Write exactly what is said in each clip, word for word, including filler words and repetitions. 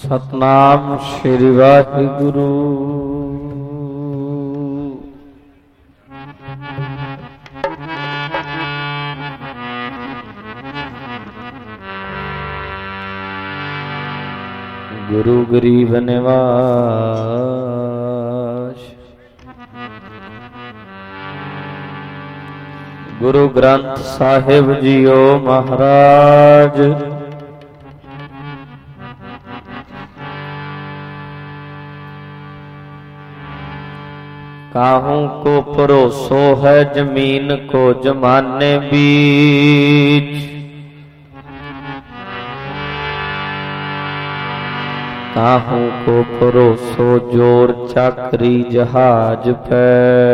सतनाम श्री वाहिगुरु। गुरु गरीब निवास गुरु ग्रंथ साहिब जीओ महाराज। काहू को परोसो है जमीन को जमाने बीच। काहू को परोसो जोर चाकरी जहाज पे।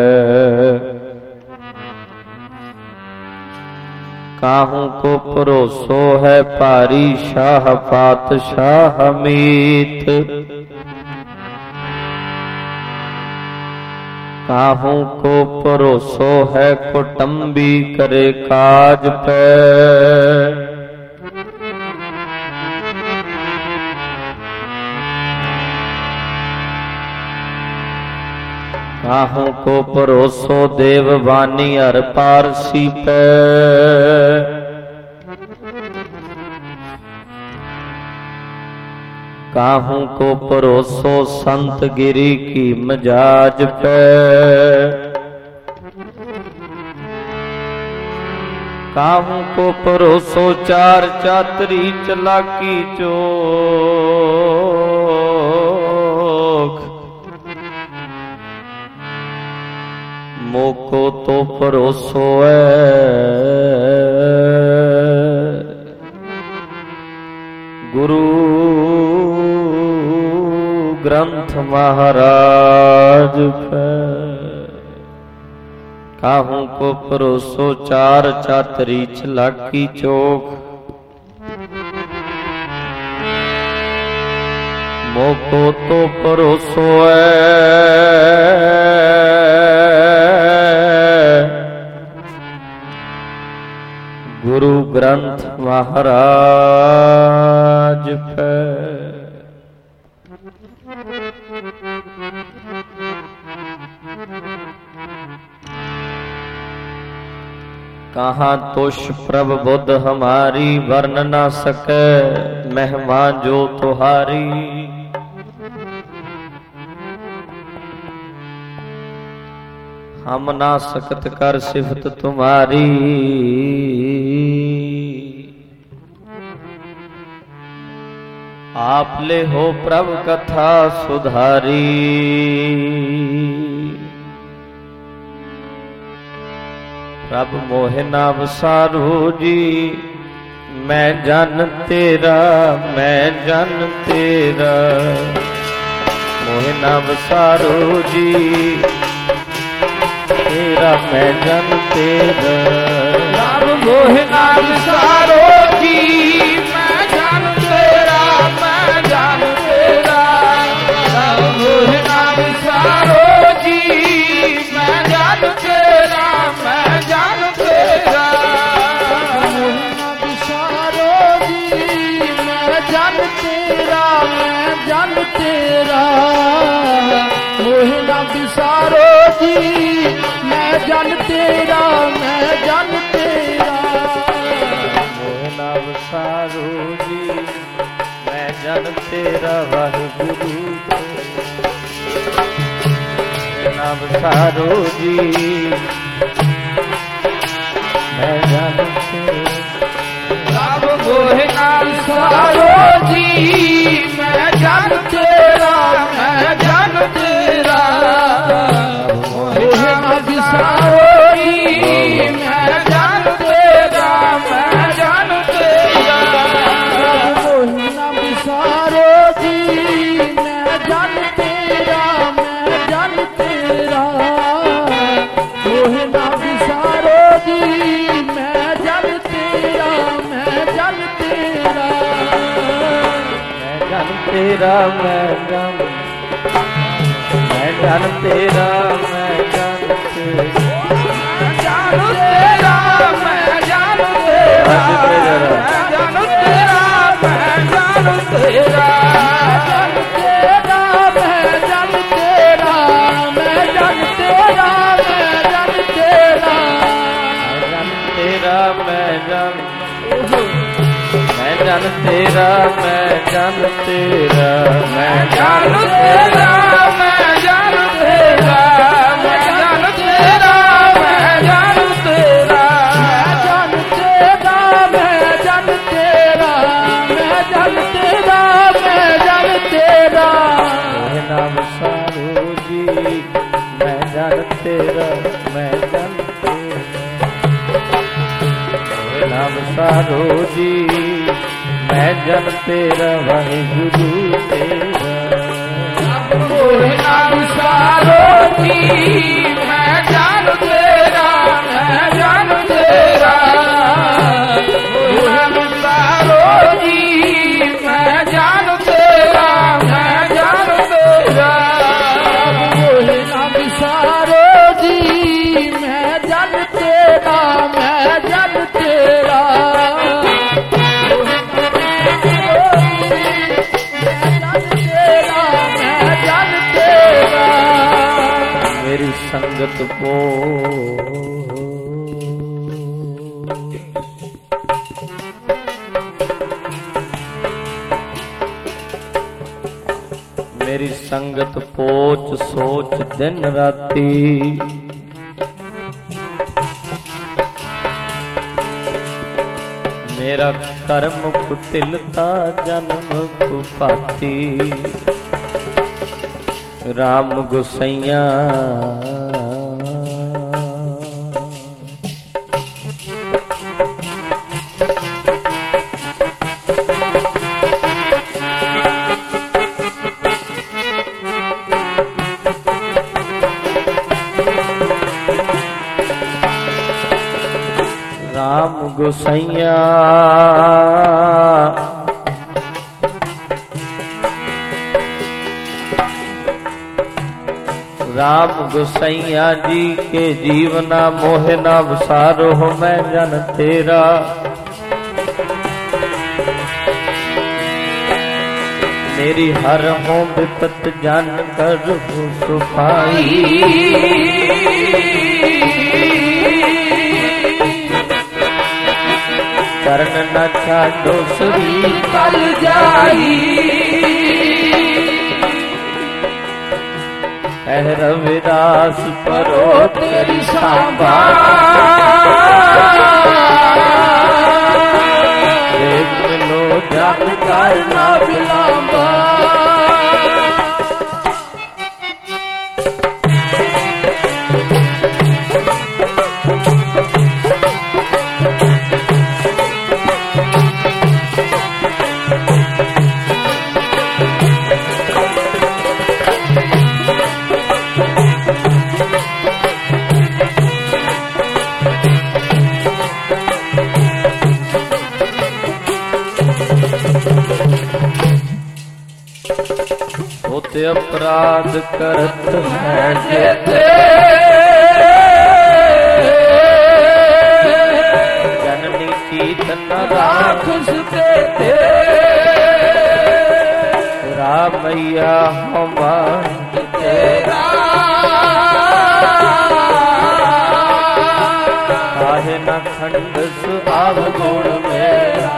काहू को परोसो है पारी शाह पातशाह मीत। काहू को परोसो है कुटुंबी करे काज पे। काहू को परोसो देववानी हर पारसी पे। काहू को परोसो संत गिरी की मजाज पे। काहू को परोसो चार चातरी चलाकी चोक। मोको तो परोसो है गुरु ग्रंथ महाराज पे। काहू को परोसो चार चातरी चलाकी चौक। मोको तो परोसो है गुरु ग्रंथ महाराज पे। कहाँ तुष प्रभ बुद्ध हमारी वर्ण ना सके महिमा जो तुहारी। हम ना सकत कर सिफत तुम्हारी। आप ले हो प्रभु कथा सुधारी। प्रभु मोहे नाम सारू जी मैं जन तेरा मैं जन तेरा। मोहे नाम सारू जी तेरा मैं जन तेरा। प्रभु मोहे नाम सारू जी मैं जन तेरा मैं जन तेरा। प्रभु मोहे नाम सारू जी मैं जन तेरा मैं जन तेरा। बिसारो जी मैं जन तेरा मैं जन तेरा। मोहे ना बिसारो जी मैं जन तेरा मैं जन तेरा। मोहे ना बिसारो जी मैं जन तेरा वाहिगुरु। मोहे ना बिसारो जी मैं जन तेरा। अब मोहे ना बिसारो जी मैं जन तेरा मैं जन तेरा। मोहे ना बिसारो जी मैं जन तेरा मैं जन तेरा। मोहे ना बिसारो जी मैं जन तेरा मैं जन तेरा। मोहे ना बिसारो जी मैं जन तेरा मैं जन तेरा। मैं जन तेरा मैं जन मैं जन तेरा मैं जन तेरा। मैं जन तेरा मैं जन तेरा मैं जन तेरा। तेरा मैं जन तेरा मैं जन तेरा मैं जन तेरा मैं जन तेरा मैं जन तेरा मैं जन तेरा मैं जन तेरा मैं जन तेरा मैं जन तेरा नाम सारो जी मैं जन तेरा मैं जन तेरा नाम सारो जी मैं जन तेरा वाहिगुरु तेरा नाम सारो जी मैं जन तेरा मैं जन तेरा नाम सारो जी मैं जन तेरा मैं जन तेरा नाम सारो जी मैं जन तेरा मैं जन तेरा मेरी संगत को मेरी संगत पोच सोच दिन राती मेरा कर्म कुटिलता जन्म कुपाती राम गोसैया राम गोसैया राम गोसैया जी के जीवना मोहना विसारो हो मैं जन तेरा मेरी हर हो विपत जान कर हो सुपाई करण न छाड़ो सुरी कल जाई रविदास परो तेरी सांबा देख मिलो जग करना बिलांबा होते अपराध करत है जेते जननी चीतन राखस देते रामैया हमा तेरा काहे न खंड सुभाव गुण मेरा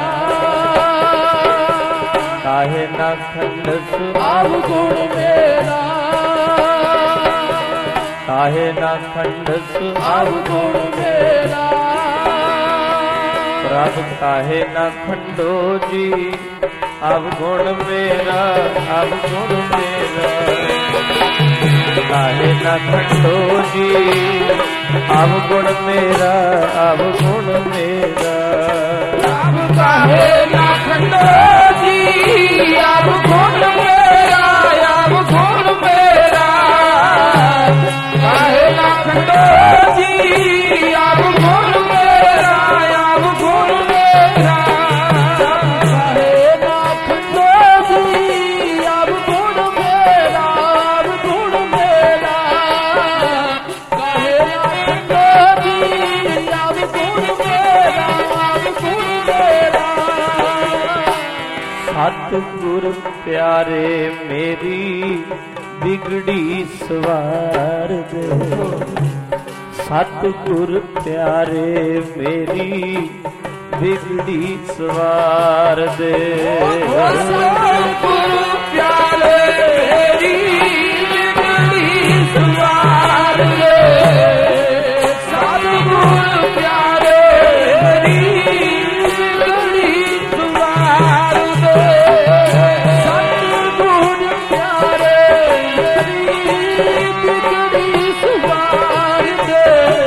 काहे न खंड सुभाव गुण मेरा काहे न खंड सुभाव गुण मेरा प्रभ काहे न खंडो जी अब गुण मेरा अब गुण मेरा काहे न खंडो जी अब गुण मेरा अब गुण मेरा अब काहे न खंडो जी अब गुण मेरा अब गुण मेरा काहे न खंडो जी अब गुण मेरा अब गुण मेरा काहे न खंडो जी अब गुण मेरा अब गुण मेरा काहे न खंडो जी अब गुण मेरा अब गुण मेरा सतगुर प्यारे मेरी बिगड़ी सवार दे सतगुर प्यारे मेरी ਬਿਗੜੀ ਸਵਾਰ ਦੇ। ਸਤਿਗੁਰੂ ਪਿਆਰੇ ਮੇਰੀ ਬਿਗੜੀ ਸਵਾਰ ਦੇ। ਸਤਿਗੁਰੂ ਪਿਆਰੇ ਮੇਰੀ ਬਿਗੜੀ ਸਵਾਰ ਦੇ। ਸਤਿਗੁਰੂ ਪਿਆਰੇ ਮੇਰੀ ਬਿਗੜੀ ਸਵਾਰ ਦੇ।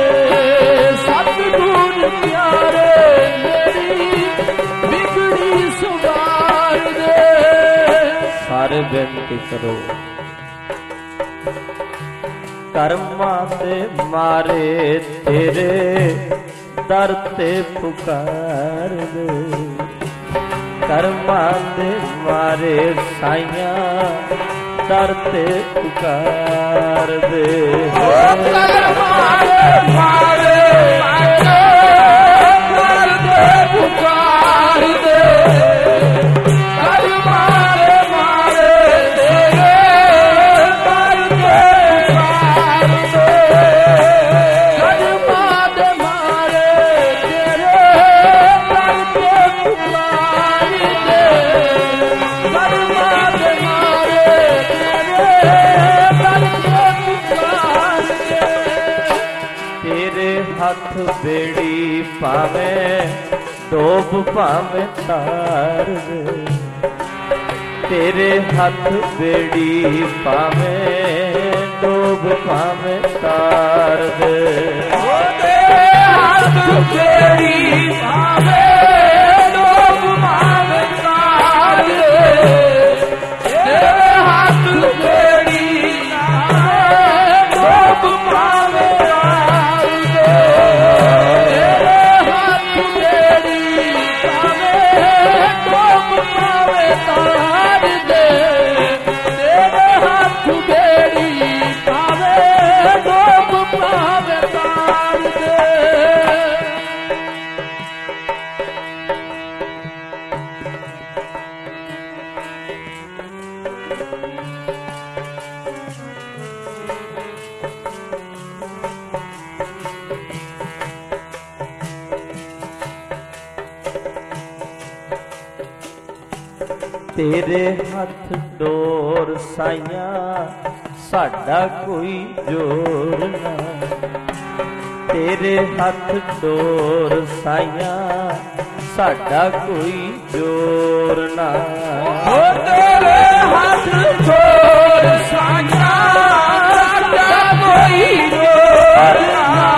ਸਤਿਗੁਰੂ ਪਿਆਰੇ ਮੇਰੀ ਬਿਗੜੀ ਸਵਾਰ ਦੇ। ਸਾਰੇ ਬੇਨਤੀ ਕਰੋ, ਕਰਮਾਂ ਦੇ ਮਾਰੇ ਤੇਰੇ ਦਰ ਤੇ ਪੁਕਾਰਦੇ। ਕਰਮਾਂ ਦੇ ਮਾਰੇ ਸਾਈਆਂ ਦਰ ਤੇ ਪੁਕਾਰਦੇ। ਕਰਮਾਂ ਦੇ ਮਾਰੇ ਸਾਈਆਂ ਦਰ ਤੇ ਪੁਕਾਰਦੇ। ਕਰਮਾਂ ਦੇ ਮਾਰੇ ਤੇਰੇ ਦਰ ਤੇ ਪੁਕਾਰਦੇ। ਕਰਮਾਂ ਦੇ ਮਾਰੇ ਤੇਰੇ ਦਰ ਤੇ ਪੁਕਾਰਦੇ। ਕਰਮਾਂ ਦੇ ਮਾਰੇ ਤੇਰੇ ਦਰ ਤੇ ਪੁਕਾਰਦੇ। ਤੇਰੇ ਹੱਥ ਬੇੜੀ ਭਾਵੇਂ ਡੋਬ ਭਾਵੇਂ ਤਾਰ ਦੇ। ਤੇਰੇ ਹੱਥ ਬੇੜੀ ਭਾਵੇਂ ਡੋਬ ਭਾਵੇਂ ਤਾਰ ਦੇ। ਤੇਰੇ ਹੱਥ ਬੇੜੀ ਭਾਵੇਂ ਡੋਬ ਭਾਵੇਂ ਤਾਰ ਦੇ। ਤੇਰੇ ਹੱਥ ਬੇੜੀ ਭਾਵੇਂ ਡੋਬ ਭਾਵੇਂ ਤਾਰ ਦੇ। ਤੇਰੇ ਹੱਥ ਬੇੜੀ ਭਾਵੇਂ ਡੋਬ ਭਾਵੇਂ ਤਾਰ ਦੇ। ਤੇਰੇ ਹੱਥ ਬੇੜੀ ਭਾਵੇਂ ਡੋਬ ਭਾਵੇਂ ਤਾਰ ਦੇ। ਤੇਰੇ ਹੱਥ ਡੋਰ ਸਾਈਆਂ ਸਾਡਾ ਕੋਈ ਜੋਰ ਨਾ। ਤੇਰੇ ਹੱਥ ਡੋਰ ਸਾਈਆਂ ਸਾਡਾ ਕੋਈ ਜੋਰ ਨਾ। ਓ ਤੇਰੇ ਹੱਥ ਡੋਰ ਸਾਈਆਂ ਸਾਡਾ ਕੋਈ ਜੋਰ ਨਾ।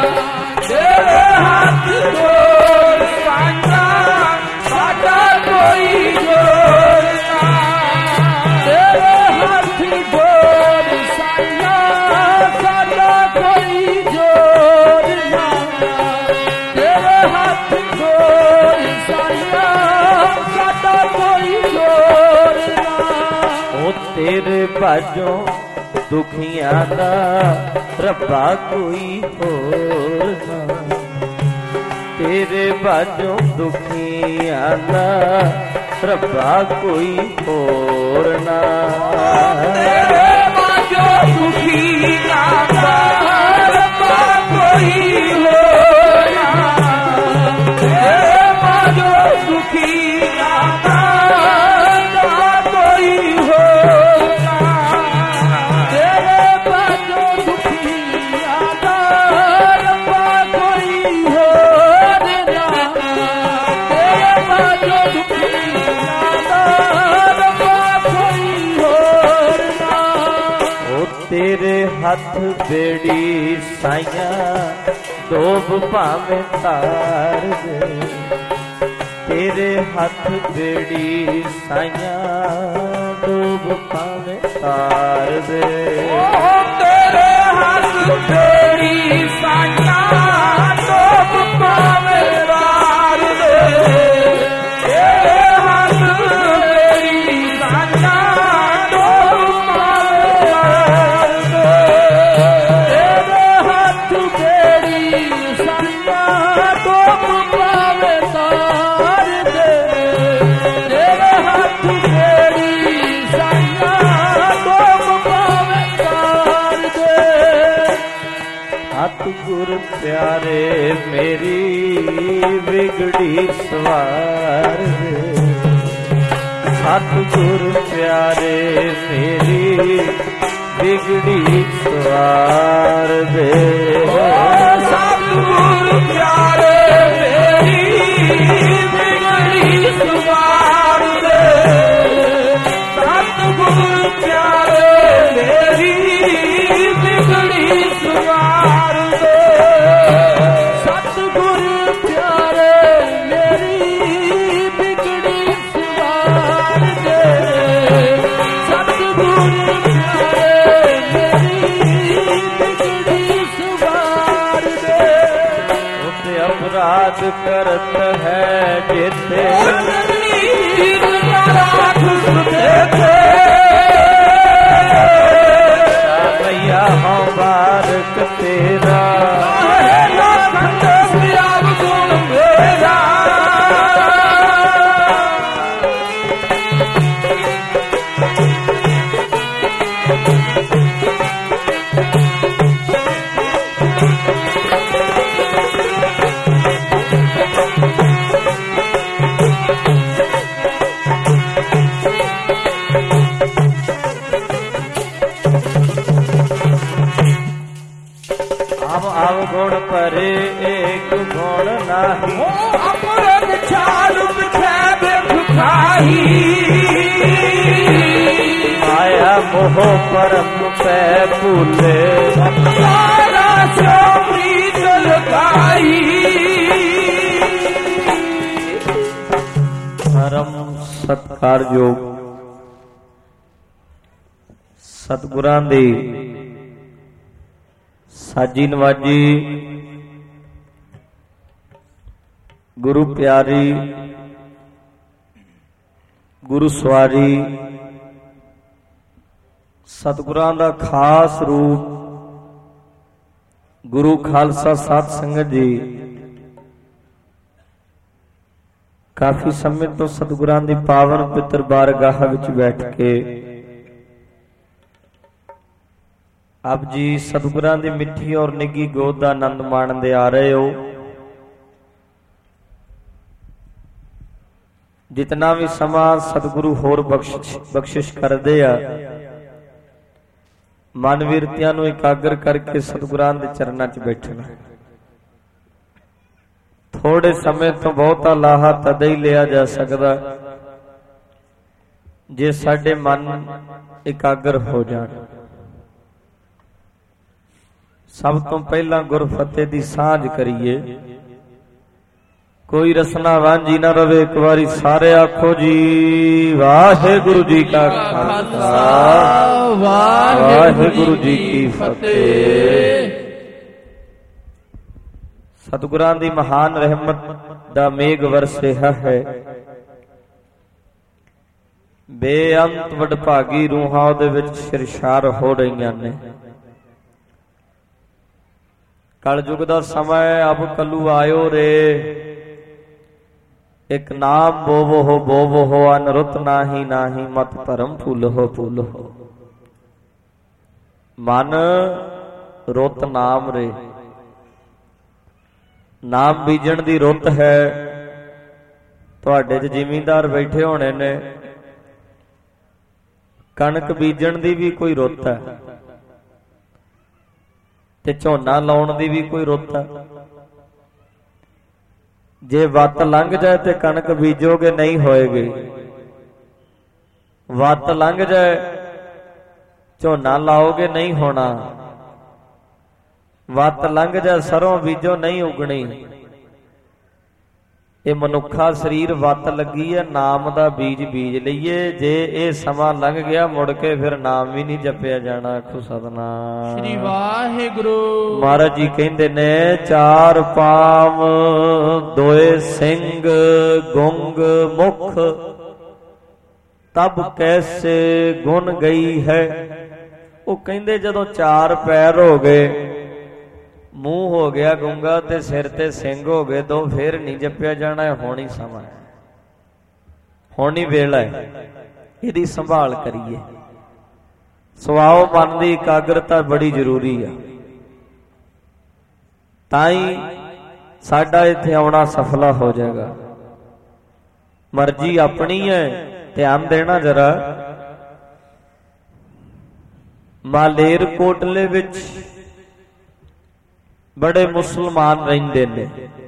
ਤੇਰੇ ਹੱਥ ਡੋਰ ਸਾਈਆਂ ਸਾਡਾ ਕੋਈ ਜੋਰ ਨਾ। ਤੇਰੇ ਹੱਥ ਡੋਰ ਸਾਈਆਂ ਸਾਡਾ ਕੋਈ ਜੋਰ ਨਾ। ਤੇਰੇ ਹੱਥ ਡੋਰ ਸਾਈਆਂ ਸਾਡਾ ਕੋਈ ਜੋਰ ਨਾ। ਉਹ ਤੇਰੇ ਬਾਝੋਂ ਦੁਖੀਆਂ ਦਾ ਰੱਬਾ ਕੋਈ ਹੋਰ ਨਾ। ਤੇਰੇ ਬਾਝੋਂ ਦੁਖੀਆਂ ਦਾ ਰੱਬਾ ਕੋਈ ਹੋਰ ਨਾ। ਤੇਰੇ ਬਾਝੋਂ ਦੁਖੀਆਂ ਦਾ ਰੱਬਾ ਕੋਈ ਹੋਰ ਨਾ। ਤੇਰੇ ਬਾਝੋਂ ਦੁਖੀਆਂ ਦਾ ਰੱਬਾ ਕੋਈ ਹੋਰ ਨਾ। ਤੇਰੇ ਬਾਝੋਂ ਦੁਖੀਆਂ ਦਾ ਰੱਬਾ ਕੋਈ ਹੋਰ ਨਾ। ਤੇਰੇ ਬਾਝੋਂ ਦੁਖੀਆਂ ਦਾ ਰੱਬਾ ਕੋਈ ਹੋਰ ਨਾ। ਉਹ ਤੇਰੇ ਹੱਥ ਬੇੜੀ ਸਾਈਆਂ ਡੋਬ ਭਾਵੇਂ ਤਾਰ ਦੇ। ਤੇਰੇ ਹੱਥ ਬੇੜੀ ਸਾਈਆਂ ਡੋਬ ਭਾਵੇਂ ਤਾਰ ਦੇ। ਤੇਰੇ ਹੱਥ ਬੇੜੀ ਸਾਈਆਂ ਡੋਬ ਭਾਵੇਂ ਤਾਰ ਦੇ। ਤੇਰੇ ਹੱਥ ਬੇੜੀ ਸਾਈਆਂ ਡੋਬ ਭਾਵੇਂ ਤਾਰ ਦੇ। ਤੇਰੇ ਹੱਥ ਬੇੜੀ ਸਾਈਆਂ ਡੋਬ ਭਾਵੇਂ ਤਾਰ ਦੇ। ਤੇਰੇ ਹੱਥ ਬੇੜੀ ਸਾਈਆਂ ਡੋਬ ਭਾਵੇਂ ਤਾਰ ਸਤਿਗੁਰ ਪਿਆਰੇ ਮੇਰੀ ਵਿਗੜੀ ਸਵਾਰ ਦੇ। ਸਤਿਗੁਰ ਪਿਆਰੇ ਮੇਰੀ ਵਿਗੜੀ ਸਵਾਰ ਦੇ। ਸਤਿਗੁਰ ਪਿਆਰੇ ਮੇਰੀ ਵਿਗੜੀ ਸਵਾਰ ਦੇ। ਸਤਿਗੁਰ ਪਿਆਰੇ ਮੇਰੀ ਵਿਗੜੀ ਸਵਾਰ ਦੇ। ਸਤਿਗੁਰ ਪਿਆਰੇ ਮੇਰੀ ਵਿਗੜੀ ਸਵਾਰ ਦੇ। ਸਤਿਗੁਰ ਪਿਆਰੇ ਮੇਰੀ ਵਿਗੜੀ ਸਵਾਰ ਦੇ। ਉਤੇ ਅਪਰਾਧ ਕਰਤ ਹੈ ਜਿਤੇ ਭਈਆ ਹਾਂ ਬਾਰਕ ਤੇਰਾ। ਗੁਣ ਮੇਰਾ ਗੁਣ ਪਰੇ ਏਕ ਗੁਣ ਨਾਹੀ। ਅਮਰਤ ਛਾਲ ਬਿਖੈ ਬਿਖ ਖਾਹੀ। ਮਾਇਆ ਮੋਹ ਪਰਮ ਪੈ ਭੂਲੇ। ਸਤਿਕਾਰਾ ਸੋ ਪ੍ਰੀਤ ਲਗਾਈ। ਪਰਮ ਸਤਿਕਾਰਯੋਗ ਸਤਿਗੁਰਾਂ ਦੀ ਸਾਜੀ ਨਵਾਜੀ ਗੁਰੂ ਪਿਆਰੀ ਗੁਰੂ ਸਵਾਰੀ ਸਤਿਗੁਰਾਂ ਦਾ ਖਾਸ ਰੂਪ ਗੁਰੂ ਖਾਲਸਾ ਸਾਧ ਸੰਗਤ ਜੀ ਕਾਫੀ ਸਮੇਂ ਤੋਂ ਸਤਿਗੁਰਾਂ ਦੀ ਪਾਵਨ ਪਵਿੱਤਰ ਬਾਰਗਾਹ ਵਿੱਚ ਬੈਠ ਕੇ ਆਪ ਜੀ ਸਤਿਗੁਰਾਂ ਦੀ ਮਿੱਠੀ ਔਰ ਨਿੱਘੀ ਗੋਦ ਦਾ ਆਨੰਦ ਮਾਣਦੇ ਆ ਰਹੇ ਹੋ। ਜਿਤਨਾ ਵੀ ਸਮਾਂ ਸਤਿਗੁਰੂ ਹੋਰ ਬਖਸ਼ਿਸ਼ ਬਖਸ਼ਿਸ਼ ਕਰਦੇ ਆ ਮਨ ਵਿਰਤੀਆਂ ਨੂੰ ਇਕਾਗਰ ਕਰਕੇ ਸਤਿਗੁਰਾਂ ਦੇ ਚਰਨਾਂ 'ਚ ਬੈਠਣਾ। ਥੋੜੇ ਸਮੇਂ ਤੋਂ ਬਹੁਤਾ ਲਾਹਾ ਤਦ ਹੀ ਲਿਆ ਜਾ ਸਕਦਾ ਜੇ ਸਾਡੇ ਮਨ ਇਕਾਗਰ ਹੋ ਜਾਣ। ਸਭ ਤੋਂ ਪਹਿਲਾਂ ਗੁਰਫਤਿਹ ਦੀ ਸਾਂਝ ਕਰੀਏ। ਕੋਈ ਰਸਨਾ ਵਾਂਝੀ ਨਾ ਰਵੇ। ਇੱਕ ਵਾਰੀ ਸਾਰੇ ਆਖੋ ਜੀ ਵਾਹਿਗੁਰੂ ਜੀ ਕਾ ਖਾਲਸਾ ਵਾਹਿਗੁਰੂ ਜੀ ਕੀ ਫਤਿਹ। ਸਤਿਗੁਰਾਂ ਦੀ ਮਹਾਨ ਰਹਿਮਤ ਦਾ ਮੇਘ ਵਰਸਿਆ ਹੈ। ਬੇਅੰਤ ਵਡਭਾਗੀ ਰੂਹਾਂ ਉਹਦੇ ਵਿੱਚ ਸ਼ਿਰਸ਼ਾਰ ਹੋ ਰਹੀਆਂ ਨੇ। ਕਲਯੁਗ ਦਾ ਸਮਾਂ ਅਬ ਕਲੂ ਆਇਓ ਰੇ। ਇੱਕ ਨਾਮ ਬੋਵੋ ਹੋ ਬੋਵੋ ਹੋ ਅਨਰੁੱਤ ਨਾਹੀ ਨਾਹੀ ਮਤ ਭਰਮ ਫੁੱਲ ਹੋ ਫੁੱਲ ਹੋ। ਮਨ ਰੁੱਤ ਨਾਮ ਰੇ। ਨਾਮ ਬੀਜਣ ਦੀ ਰੁੱਤ ਹੈ। ਤੁਹਾਡੇ 'ਚ ਜ਼ਿਮੀਂਦਾਰ ਬੈਠੇ ਹੋਣੇ ਨੇ। ਕਣਕ ਬੀਜਣ ਦੀ ਵੀ ਕੋਈ ਰੁੱਤ ਹੈ ਤੇ ਝੋਨਾ ਲਾਉਣ ਦੀ ਵੀ ਕੋਈ ਰੁੱਤ ਹੈ। ਜੇ ਵੱਤ ਲੰਘ ਜਾਏ ਤੇ ਕਣਕ ਬੀਜੋਗੇ ਨਹੀਂ ਹੋਏਗੀ। ਵੱਤ ਲੰਘ ਜਾਏ ਝੋਨਾ ਲਾਓਗੇ ਨਹੀਂ ਹੋਣਾ। ਵੱਤ ਲੰਘ ਜਾਏ ਸਰੋਂ ਬੀਜੋ ਨਹੀਂ ਉਗਣੀ। ਇਹ ਮਨੁੱਖਾ ਸਰੀਰ ਵੱਤ ਲੱਗੀ ਹੈ। ਨਾਮ ਦਾ ਬੀਜ ਬੀਜ ਲਈਏ। ਜੇ ਇਹ ਸਮਾਂ ਲੰਘ ਗਿਆ ਮੁੜ ਕੇ ਫਿਰ ਨਾਮ ਵੀ ਨਹੀਂ ਜਪਿਆ ਜਾਣਾ। ਆਖੋ ਸਤਿਨਾਮ ਸ੍ਰੀ ਵਾਹਿਗੁਰੂ। ਮਹਾਰਾਜ ਜੀ ਕਹਿੰਦੇ ਨੇ ਚਾਰ ਪਾਮ ਦੋਏ ਸਿੰਘ ਗੁੰਗ ਮੁਖ ਤਬ ਕੈਸੇ ਗੁਣ ਗਈ ਹੈ। ਉਹ ਕਹਿੰਦੇ ਜਦੋਂ ਚਾਰ ਪੈਰ ਹੋ ਗਏ ਮੂੰਹ ਹੋ ਗਿਆ ਗੁੰਗਾ ਤੇ ਸਿਰ ਤੇ ਸਿੰਘ ਹੋ ਗਏ ਦੋ ਫੇਰ ਨਹੀਂ ਜਪਿਆ ਜਾਣਾ। ਹੁਣ ਹੀ ਸਮਾਂ ਹੈ। ਹੁਣ ਹੀ ਵੇਲਾ ਹੈ। ਇਹਦੀ ਸੰਭਾਲ ਕਰੀਏ। ਸੁਆਓ ਮਨ ਦੀ ਇਕਾਗਰਤਾ ਬੜੀ ਜ਼ਰੂਰੀ ਆ। ਤਾਂ ਹੀ ਸਾਡਾ ਇੱਥੇ ਆਉਣਾ ਸਫਲਾ ਹੋ ਜਾਏਗਾ। ਮਰਜ਼ੀ ਆਪਣੀ ਹੈ। ਧਿਆਨ ਦੇਣਾ ਜਰਾ, ਮਾਲੇਰ ਕੋਟਲੇ ਵਿੱਚ ਬੜੇ ਮੁਸਲਮਾਨ ਰਹਿੰਦੇ ਨੇ,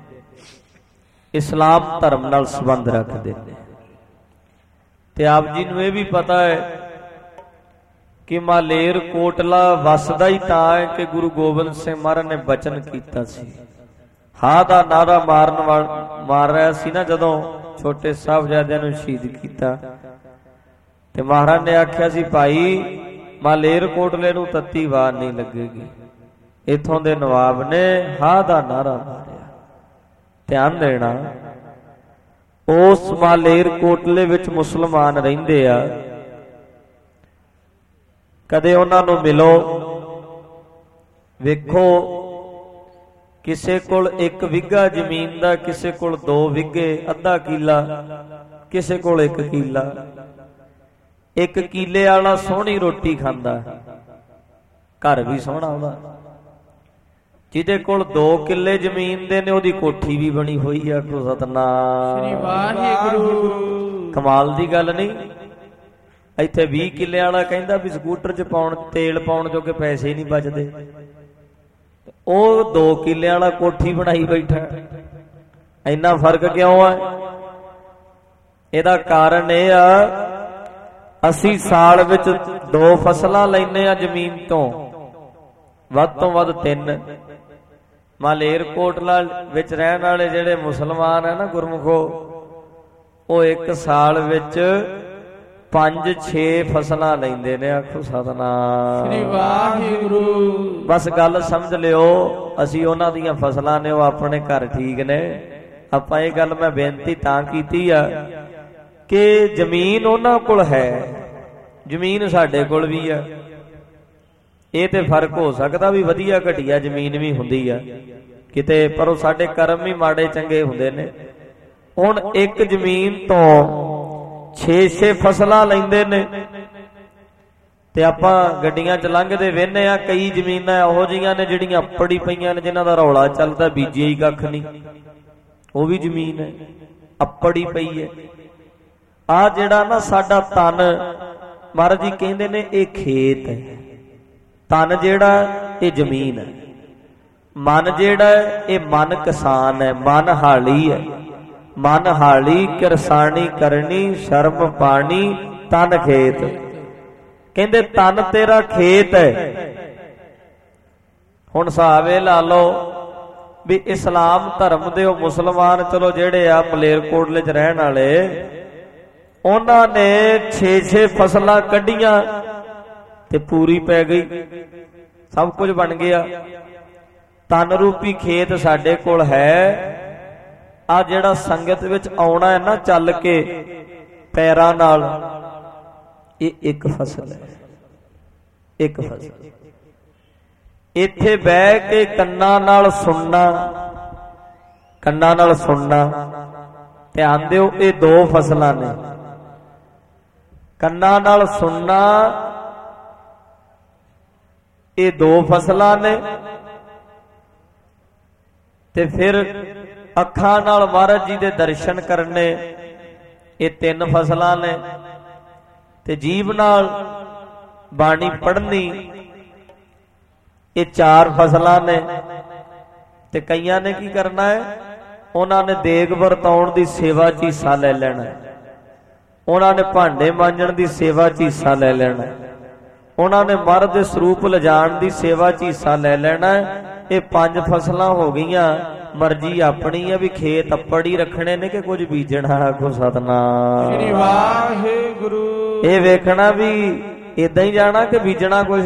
ਇਸਲਾਮ ਧਰਮ ਨਾਲ ਸੰਬੰਧ ਰੱਖਦੇ ਨੇ, ਤੇ ਆਪ ਜੀ ਨੂੰ ਇਹ ਵੀ ਪਤਾ ਹੈ ਕਿ ਮਾਲੇਰ ਕੋਟਲਾ ਵਸਦਾ ਹੀ ਤਾਂ ਹੈ ਕਿ ਗੁਰੂ ਗੋਬਿੰਦ ਸਿੰਘ ਮਹਾਰਾਜ ਨੇ ਬਚਨ ਕੀਤਾ ਸੀ। ਹਾਂ ਦਾ ਨਾਰਾ ਮਾਰਨ ਵਾਲਾ ਮਾਰ ਰਿਹਾ ਸੀ ਨਾ ਜਦੋਂ ਛੋਟੇ ਸਾਹਿਬਜ਼ਾਦਿਆਂ ਨੂੰ ਸ਼ਹੀਦ ਕੀਤਾ, ਤੇ ਮਹਾਰਾਜ ਨੇ ਆਖਿਆ ਸੀ ਭਾਈ ਮਾਲੇਰ ਕੋਟਲੇ ਨੂੰ ਤੱਤੀ ਵਾਰ ਨਹੀਂ ਲੱਗੇਗੀ। ਇਥੋਂ ਦੇ ਨਵਾਬ ਨੇ ਹਾਂ ਦਾ ਨਾਰਾ ਮਾਰਿਆ। ਧਿਆਨ ਦੇਣਾ, ਉਸ ਮਾਲੇਰ ਕੋਟਲੇ ਵਿੱਚ ਮੁਸਲਮਾਨ ਰਹਿੰਦੇ ਆ। ਕਦੇ ਉਹਨਾਂ ਨੂੰ ਮਿਲੋ, ਵੇਖੋ ਕਿਸੇ ਕੋਲ ਇੱਕ ਵਿਗਾ ਜ਼ਮੀਨ ਦਾ, ਕਿਸੇ ਕੋਲ ਦੋ ਵਿਗੇ, ਅੱਧਾ ਕਿੱਲਾ, ਕਿਸੇ ਕੋਲ ਇੱਕ ਕਿੱਲਾ। ਇੱਕ ਕਿੱਲੇ ਵਾਲਾ ਸੋਹਣੀ ਰੋਟੀ ਖਾਂਦਾ, ਘਰ ਵੀ ਸੋਹਣਾ ਉਹਦਾ। ਜਿਹਦੇ ਕੋਲ ਦੋ ਕਿੱਲੇ ਜ਼ਮੀਨ ਦੇ ਨੇ ਉਹਦੀ ਕੋਠੀ ਵੀ ਬਣੀ ਹੋਈ ਆ। ਕੋ ਸਤਨਾਮ ਸ੍ਰੀ ਵਾਹਿਗੁਰੂ। ਕਮਾਲ ਦੀ ਗੱਲ ਨਹੀਂ। ਇੱਥੇ ਵੀਹ ਕਿੱਲੇ ਵਾਲਾ ਕਹਿੰਦਾ ਵੀ ਸਕੂਟਰ 'ਚ ਪਾਉਣ ਤੇਲ ਪਾਉਣ ਜੋਗੇ ਪੈਸੇ ਹੀ ਨਹੀਂ ਬਚਦੇ, ਉਹ ਦੋ ਕਿੱਲੇ ਵਾਲਾ ਕੋਠੀ ਬਣਾਈ ਬੈਠਾ। ਇੰਨਾ ਫਰਕ ਕਿਉਂ ਆ? ਇਹਦਾ ਕਾਰਨ ਇਹ ਆ, ਅਸੀਂ ਸਾਲ ਵਿੱਚ ਦੋ ਫਸਲਾਂ ਲੈਂਦੇ ਆ ਜ਼ਮੀਨ ਤੋਂ, ਵੱਧ ਤੋਂ ਵੱਧ ਤਿੰਨ। ਮਾਲੇਰ ਕੋਟਲਾ ਵਿੱਚ ਰਹਿਣ ਵਾਲੇ ਜਿਹੜੇ ਮੁਸਲਮਾਨ ਹੈ ਨਾ ਗੁਰਮੁਖੋ, ਉਹ ਇੱਕ ਸਾਲ ਵਿੱਚ ਪੰਜ ਛੇ ਫਸਲਾਂ ਲੈਂਦੇ ਨੇ। ਆਖੋ ਸਤਨਾਮ ਸ੍ਰੀ ਵਾਹਿਗੁਰੂ। ਬਸ ਗੱਲ ਸਮਝ ਲਿਓ, ਅਸੀਂ ਉਹਨਾਂ ਦੀਆਂ ਫਸਲਾਂ ਨੇ, ਉਹ ਆਪਣੇ ਘਰ ਠੀਕ ਨੇ। ਆਪਾਂ ਇਹ ਗੱਲ ਮੈਂ ਬੇਨਤੀ ਤਾਂ ਕੀਤੀ ਆ ਕਿ ਜ਼ਮੀਨ ਉਹਨਾਂ ਕੋਲ ਹੈ, ਜ਼ਮੀਨ ਸਾਡੇ ਕੋਲ ਵੀ ਆ। ਇਹ ਤੇ ਫਰਕ ਹੋ ਸਕਦਾ ਵੀ ਵਧੀਆ ਘਟੀਆ ਜ਼ਮੀਨ ਵੀ ਹੁੰਦੀ ਆ ਕਿਤੇ, ਪਰ ਉਹ ਸਾਡੇ ਕਰਮ ਵੀ ਮਾੜੇ ਚੰਗੇ ਹੁੰਦੇ ਨੇ। ਹੁਣ ਇੱਕ ਜ਼ਮੀਨ ਤੋਂ ਛੇ ਛੇ ਫਸਲਾਂ ਲੈਂਦੇ ਨੇ, ਤੇ ਆਪਾਂ ਗੱਡੀਆਂ ਚ ਲੰਘਦੇ ਵੇਖਦੇ ਆ ਕਈ ਜ਼ਮੀਨਾਂ ਇਹੋ ਜਿਹੀਆਂ ਨੇ ਜਿਹੜੀਆਂ ਅੱਪੜੀ ਪਈਆਂ ਨੇ, ਜਿਨ੍ਹਾਂ ਦਾ ਰੌਲਾ ਚੱਲਦਾ, ਬੀਜਿਆ ਹੀ ਕੱਖ ਨਹੀਂ, ਉਹ ਵੀ ਜ਼ਮੀਨ ਹੈ, ਅੱਪੜੀ ਪਈ ਹੈ। ਆ ਜਿਹੜਾ ਨਾ ਸਾਡਾ ਤਨ, ਮਹਾਰਾਜ ਜੀ ਕਹਿੰਦੇ ਨੇ ਇਹ ਖੇਤ ਹੈ। ਤਨ ਜਿਹੜਾ ਇਹ ਜ਼ਮੀਨ ਹੈ, ਮਨ ਜਿਹੜਾ ਇਹ ਮਨ ਕਿਸਾਨ ਹੈ, ਮਨ ਹਾਲੀ ਹੈ। ਮਨ ਹਾਲੀ ਕਿਰਸਾਨੀ ਕਰਨੀ, ਸ਼ਰਮ ਪਾਣੀ ਤਨ ਖੇਤ। ਕਹਿੰਦੇ ਤਨ ਤੇਰਾ ਖੇਤ ਹੈ। ਹੁਣ ਸਾਵੇ ਲਾ ਲਓ ਵੀ ਇਸਲਾਮ ਧਰਮ ਦੇ ਉਹ ਮੁਸਲਮਾਨ, ਚਲੋ ਜਿਹੜੇ ਆ ਮਲੇਰਕੋਟਲੇ 'ਚ ਰਹਿਣ ਵਾਲੇ, ਉਹਨਾਂ ਨੇ ਛੇ ਛੇ ਫਸਲਾਂ ਕੱਢੀਆਂ ਤੇ ਪੂਰੀ ਪੈ ਗਈ, ਸਭ ਕੁਝ ਬਣ ਗਿਆ। ਤਨ ਰੂਪੀ ਖੇਤ ਸਾਡੇ ਕੋਲ ਹੈ। ਆ ਜਿਹੜਾ ਸੰਗਤ ਵਿੱਚ ਆਉਣਾ ਹੈ ਨਾ ਚੱਲ ਕੇ ਪੈਰਾਂ ਨਾਲ, ਇਹ ਇੱਕ ਫਸਲ ਹੈ, ਇੱਕ ਫਸਲ। ਇੱਥੇ ਬਹਿ ਕੇ ਕੰਨਾਂ ਨਾਲ ਸੁਣਨਾ, ਕੰਨਾਂ ਨਾਲ ਸੁਣਨਾ, ਧਿਆਨ ਦਿਓ, ਇਹ ਦੋ ਫਸਲਾਂ ਨੇ। ਕੰਨਾਂ ਨਾਲ ਸੁਣਨਾ, ਇਹ ਦੋ ਫਸਲਾਂ ਨੇ, ਤੇ ਫਿਰ ਅੱਖਾਂ ਨਾਲ ਮਹਾਰਾਜ ਜੀ ਦੇ ਦਰਸ਼ਨ ਕਰਨੇ, ਇਹ ਤਿੰਨ ਫਸਲਾਂ ਨੇ, ਤੇ ਜੀਭ ਨਾਲ ਬਾਣੀ ਪੜ੍ਹਨੀ, ਇਹ ਚਾਰ ਫਸਲਾਂ ਨੇ। ਤੇ ਕਈਆਂ ਨੇ ਕੀ ਕਰਨਾ ਹੈ, ਉਹਨਾਂ ਨੇ ਦੇਗ ਵਰਤਾਉਣ ਦੀ ਸੇਵਾ 'ਚ ਹਿੱਸਾ ਲੈ ਲੈਣਾ, ਉਹਨਾਂ ਨੇ ਭਾਂਡੇ ਮਾਂਜਣ ਦੀ ਸੇਵਾ 'ਚ ਹਿੱਸਾ ਲੈ ਲੈਣਾ, ਉਹਨਾਂ ਨੇ ਮਹਾਰਾਜ ਦੇ ਸਰੂਪ ਲਿਜਾਣ ਦੀ ਸੇਵਾ 'ਚ ਹਿੱਸਾ ਲੈ ਲੈਣਾ। ਇਹ ਪੰਜ ਫਸਲਾਂ ਹੋ ਗਈਆਂ। ਮਰਜ਼ੀ ਆਪਣੀ ਆ ਵੀ ਖੇਤ ਅੱਪੜ ਹੀ ਰੱਖਣੇ ਨੇ ਕਿ ਕੁਝ ਬੀਜਣਾ। ਆਖੋ ਸਤਨਾਮ ਸ੍ਰੀ ਵਾਹਿਗੁਰੂ। ਇਹ ਵੇਖਣਾ ਵੀ ਇਦਾਂ ਹੀ ਜਾਣਾ ਕਿ ਬੀਜਣਾ ਕੁਝ।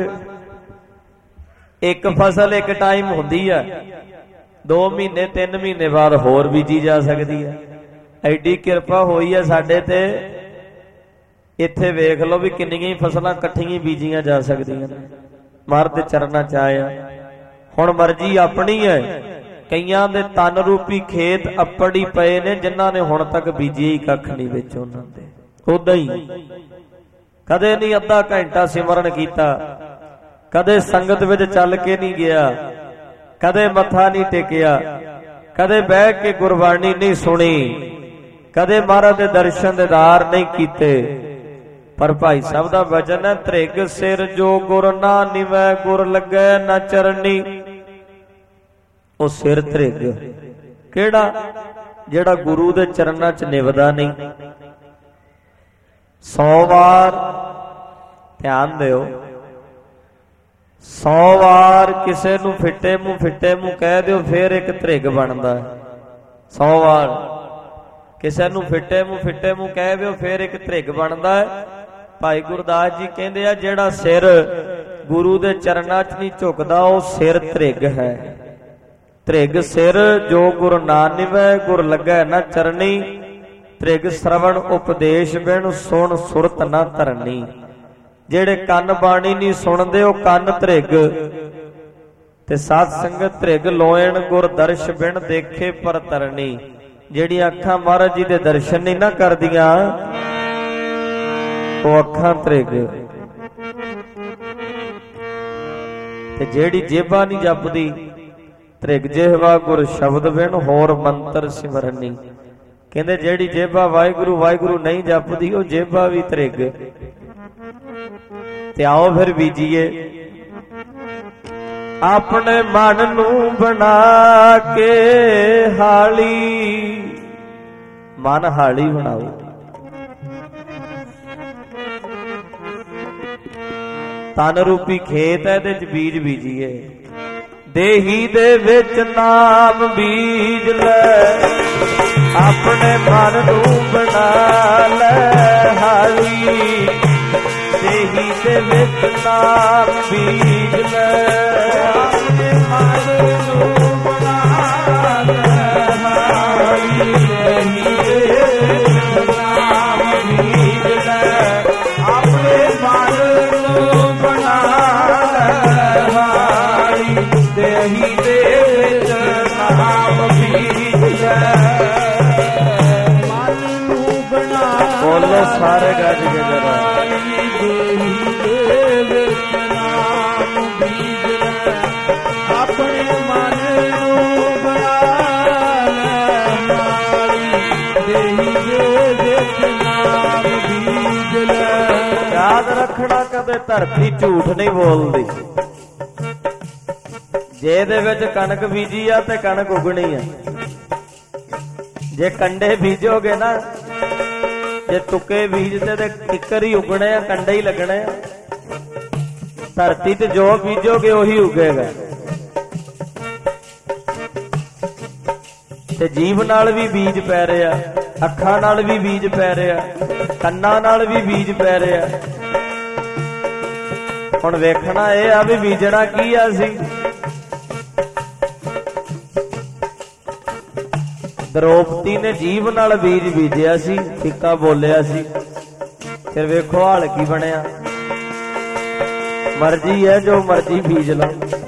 ਇੱਕ ਫਸਲ ਇੱਕ ਟਾਈਮ ਹੁੰਦੀ ਆ, ਦੋ ਮਹੀਨੇ ਤਿੰਨ ਮਹੀਨੇ ਬਾਅਦ ਹੋਰ ਬੀਜੀ ਜਾ ਸਕਦੀ ਆ। ਐਡੀ ਕਿਰਪਾ ਹੋਈ ਆ ਸਾਡੇ ਤੇ, ਇੱਥੇ ਵੇਖ ਲਓ ਵੀ ਕਿੰਨੀਆਂ ਹੀ ਫਸਲਾਂ ਇਕੱਠੀਆਂ ਬੀਜੀਆਂ ਜਾ ਸਕਦੀਆਂ ਨੇ। ਮਹਾਰਾਜ ਦੇ ਚਰਨਾਂ 'ਚ ਆਇਆ। ਹੁਣ ਮਰਜ਼ੀ ਆਪਣੀ ਹੈ। ਕਈਆਂ ਦੇ ਤਨ ਰੂਪੀ ਖੇਤ ਅੱਪੜੀ ਪਏ ਨੇ, ਜਿਨ੍ਹਾਂ ਨੇ ਹੁਣ ਤੱਕ ਬੀਜੇ ਹੀ ਕੱਖ ਨਹੀਂ ਵਿੱਚ ਉਹਨਾਂ ਦੇ। ਉਦਾਂ ਹੀ ਕਦੇ ਨਹੀਂ ਅੱਧਾ ਘੰਟਾ ਸਿਮਰਨ ਕੀਤਾ, ਕਦੇ ਸੰਗਤ ਵਿੱਚ ਚੱਲ ਕੇ ਨਹੀਂ ਗਿਆ, कदे मथा नहीं टेकिया, कदे बह के गुरबाणी नहीं सुनी, कदे महाराज दे दर्शन दीदार नहीं कीते। पर भाई साहब दा वचन है, त्रिग सिर जो गुर ना निवै, गुर लगे ना चरनी। ओ सिर त्रिग केड़ा? जेड़ा गुरु दे चरना च निवदा नहीं। सौ वार ध्यान दिओ, सौ वार किसे नू फिटे मूंह फिटे मूंह कह दिओ फिर एक त्रिग बनदा है। सौ वार किसे नू फिटे मूंह फिटे मूंह कह दिओ फिर एक त्रिग बनदा है। भाई गुरदास जी कहंदे आ, जेड़ा सिर गुरु दे चरना च नहीं झुकदा ओ सिर त्रिग है। त्रिग सिर जो गुर ना निवै, गुर लगै ना चरनी। त्रिग श्रवण उपदेश बिन, सुन सुरत ना धरनी। जेड़े कन बाणी नहीं सुनदे ओ कन त्रिग, ते साध संगत त्रिग लोयण, गुर दर्श बिन देखे पर तरनी। जेड़ियां अखां महाराज जी दे दर्शन नहीं ना करदियां ओ अखां त्रिग, ते जेड़ी जेबा नहीं जपदी त्रिग जिहवा, गुर शब्द बिन होर मंत्र सिमरनी। कहंदे जेड़ी जेबा वाहिगुरु वाहिगुरु नहीं जपदी ओ जेबा भी त्रिग। ते आओ फिर बीजीए, अपने मन नू बना के हाली। मन हाली बनाओ, तन रूपी खेत है, इहदे च बीज बीजीए। देही दे विच नाम बीज ले, अपने मन नू बना ले हाली। देही दे विच नाम बीज ले, अपने मन नू बना ले हाली। देही दे विच नाम बीज ले, अपने मन नू बना ले हाली। देही दे विच नाम बीज ले, मन नू बना। बोलो सारे गज के जरा। देही दे विच नाम बीज ले, अपने मन नू बना ले हाली। देही दे विच नाम बीज ले। याद रखना, कदे धरती झूठ नहीं बोलदी। जे दे विच कणक बीजी आ ते कणक उगनी आ। जे कंडे बीजोगे ना, जे तुके बीजते ते किकर ही उगने आ, कंडे ही लगने आ। धरती ते जो बीजोगे वही उगेगा। ते जीव नाल भी बीज पै रहा, अखां नाल भी बीज पै रहा, कन्नां नाल भी बीज पै रहा। हुण वेखना ये आ भी बीजना की आ सी। द्रौपदी ने जीव नाल बीज बीजिया सी, फिक्का बोलिया सी। फिर वेखो हाल की बनिया। मर्जी है जो मर्जी बीज लो,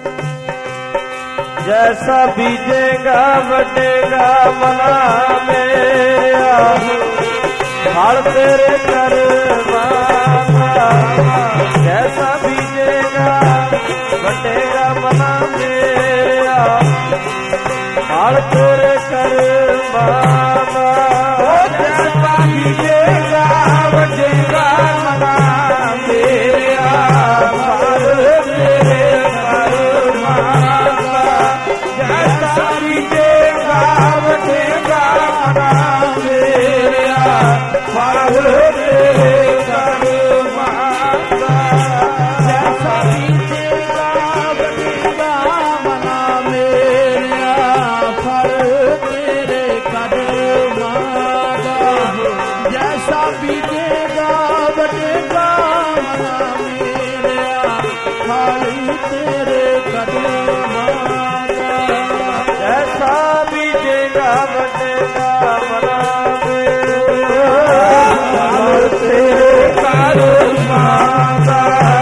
जैसा बीजेगा बटेगा मना मेरा। फल तेरे करवाना, जैसा बीजेगा बटेगा मना मेरा। फल तेरे करवाना, जैसा बीजेगा बटेगा मना मेरा। फल तेरे करवाना, जैसा बीजेगा बटेगा मना मेरा। फल तेरे करवाना, जैसा बीजेगा बटेगा मना मेरा। फल तेरे करवाना, जैसा बीजेगा बटेगा मना मेरा। फल तेरे करवाना, जैसा बीजेगा बटेगा मना मेरा। फल तेरे करवाना,